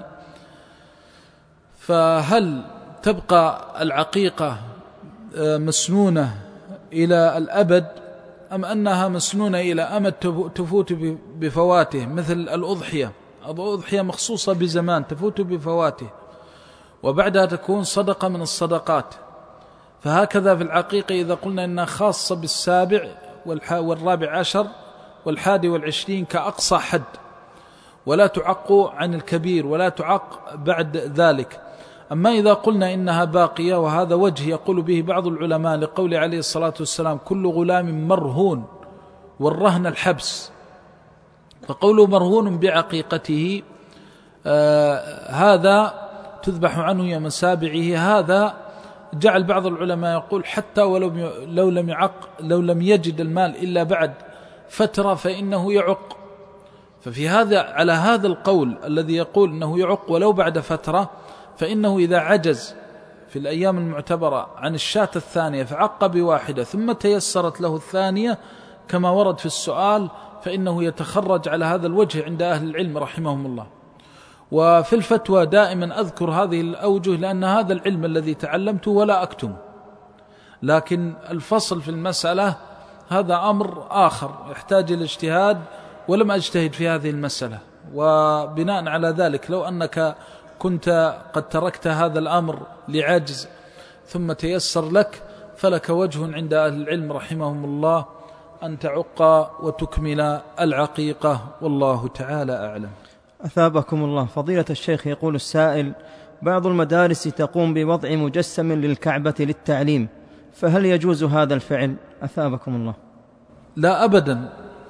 فهل تبقى العقيقة مسنونة إلى الأبد أم أنها مسنونة إلى أمد تفوت بفواته؟ مثل الأضحية، الأضحية مخصوصة بزمان تفوت بفواته وبعدها تكون صدقة من الصدقات. فهكذا في العقيقة إذا قلنا إنها خاصة بالسابع والرابع عشر والحادي والعشرين كأقصى حد، ولا تعق عن الكبير ولا تعق بعد ذلك. أما إذا قلنا إنها باقية، وهذا وجه يقول به بعض العلماء لقول عليه الصلاة والسلام: كل غلام مرهون، والرهن الحبس. فقوله مرهون بعقيقته آه هذا تذبح عنه يوم سابعه. هذا جعل بعض العلماء يقول حتى ولو لو لم يعق لو لم يجد المال إلا بعد فترة فإنه يعق. ففي هذا على هذا القول الذي يقول أنه يعق ولو بعد فترة، فإنه إذا عجز في الأيام المعتبرة عن الشاة الثانية فعق بواحدة ثم تيسرت له الثانية كما ورد في السؤال، فإنه يتخرج على هذا الوجه عند أهل العلم رحمهم الله. وفي الفتوى دائما أذكر هذه الأوجه لأن هذا العلم الذي تعلمته ولا أكتم، لكن الفصل في المسألة هذا أمر آخر يحتاج إلى اجتهاد، ولم أجتهد في هذه المسألة. وبناء على ذلك لو أنك كنت قد تركت هذا الأمر لعجز ثم تيسر لك فلك وجه عند أهل العلم رحمهم الله أن تعق وتكمل العقيقة، والله تعالى أعلم. أثابكم الله. فضيلة الشيخ، يقول السائل: بعض المدارس تقوم بوضع مجسم للكعبة للتعليم، فهل يجوز هذا الفعل؟ أثابكم الله. لا أبدا،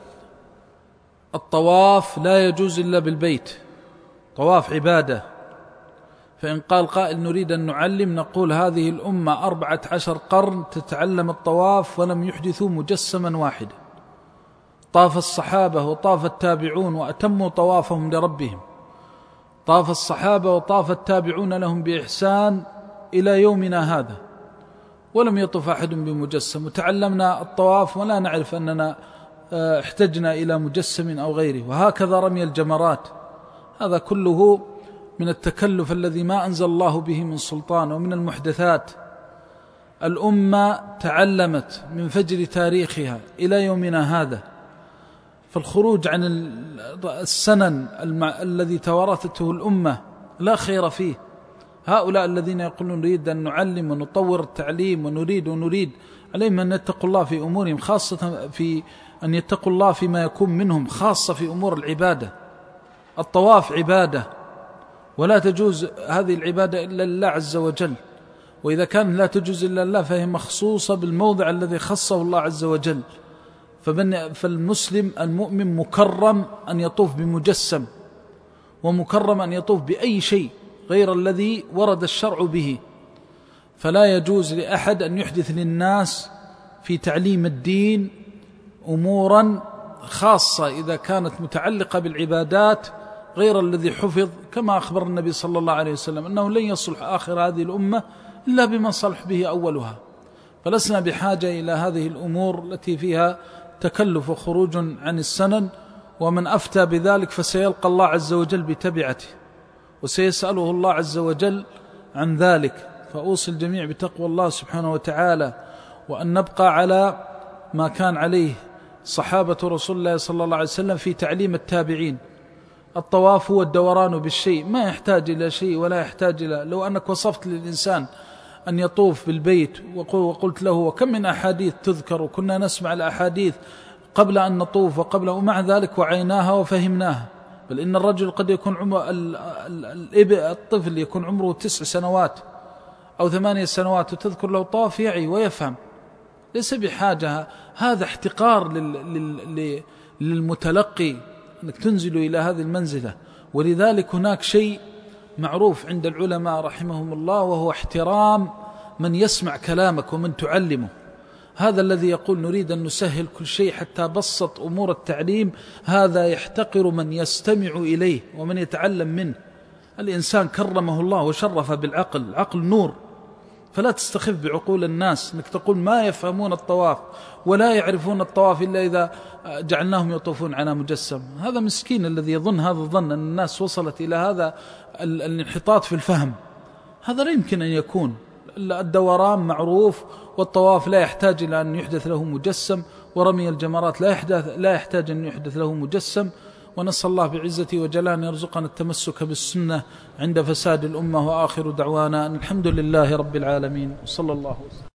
الطواف لا يجوز إلا بالبيت، طواف عبادة. فإن قال قائل نريد أن نعلم، نقول هذه الأمة أربعة عشر قرن تتعلم الطواف ولم يحدثوا مجسما واحدا. طاف الصحابة وطاف التابعون وأتموا طوافهم لربهم، طاف الصحابة وطاف التابعون لهم بإحسان إلى يومنا هذا، ولم يطف أحد بمجسم. وتعلمنا الطواف ولا نعرف أننا احتجنا إلى مجسم أو غيره. وهكذا رمي الجمرات، هذا كله من التكلف الذي ما أنزل الله به من سلطان ومن المحدثات. الأمة تعلمت من فجر تاريخها إلى يومنا هذا، فالخروج عن السنن الذي توارثته الأمة لا خير فيه. هؤلاء الذين يقولون نريد أن نعلم ونطور التعليم ونريد ونريد عليهم أن يتقوا الله في أمورهم، خاصة في أن يتقوا الله فيما يكون منهم، خاصة في أمور العبادة. الطواف عبادة ولا تجوز هذه العبادة إلا لله عز وجل، وإذا كان لا تجوز إلا الله فهي مخصوصة بالموضع الذي خصه الله عز وجل. فالمسلم المؤمن مكرم أن يطوف بمجسم، ومكرم أن يطوف بأي شيء غير الذي ورد الشرع به. فلا يجوز لأحد أن يحدث للناس في تعليم الدين أمورا خاصة إذا كانت متعلقة بالعبادات غير الذي حفظ، كما أخبر النبي صلى الله عليه وسلم أنه لن يصلح آخر هذه الأمة إلا بما صلح به أولها. فلسنا بحاجة إلى هذه الأمور التي فيها تكلف وخروج عن السنن، ومن أفتى بذلك فسيلقى الله عز وجل بتبعته وسيسأله الله عز وجل عن ذلك. فأوصي الجميع بتقوى الله سبحانه وتعالى، وأن نبقى على ما كان عليه صحابة رسول الله صلى الله عليه وسلم في تعليم التابعين. الطواف هو الدوران بالشيء، ما يحتاج إلى شيء ولا يحتاج إلى، لو أنك وصفت للإنسان أن يطوف بالبيت وقلت له وكم من أحاديث تذكر وكنا نسمع الأحاديث قبل أن نطوف وقبل، ومع ذلك وعيناها وفهمناها. بل إن الرجل قد يكون عمر الطفل يكون عمره تسع سنوات أو ثمانية سنوات وتذكر له طواف يعي ويفهم، ليس بحاجة. هذا احتقار للمتلقي أنك تنزل إلى هذه المنزلة. ولذلك هناك شيء معروف عند العلماء رحمهم الله، وهو احترام من يسمع كلامك ومن تعلمه. هذا الذي يقول نريد أن نسهل كل شيء حتى بسط أمور التعليم، هذا يحتقر من يستمع إليه ومن يتعلم منه. الإنسان كرمه الله وشرف بالعقل، العقل نور، فلا تستخف بعقول الناس أنك تقول ما يفهمون الطواف ولا يعرفون الطواف إلا إذا جعلناهم يطوفون على مجسم. هذا مسكين الذي يظن هذا الظن أن الناس وصلت إلى هذا الانحطاط في الفهم، هذا لا يمكن أن يكون. الدوران معروف، والطواف لا يحتاج إلى أن يحدث له مجسم، ورمي الجمرات لا يحدث لا يحتاج أن يحدث له مجسم. ونسأل الله بعزته وجلاله أن يرزقنا التمسك بالسنة عند فساد الأمة. وآخر دعوانا أن الحمد لله رب العالمين، وصلى الله وسلم.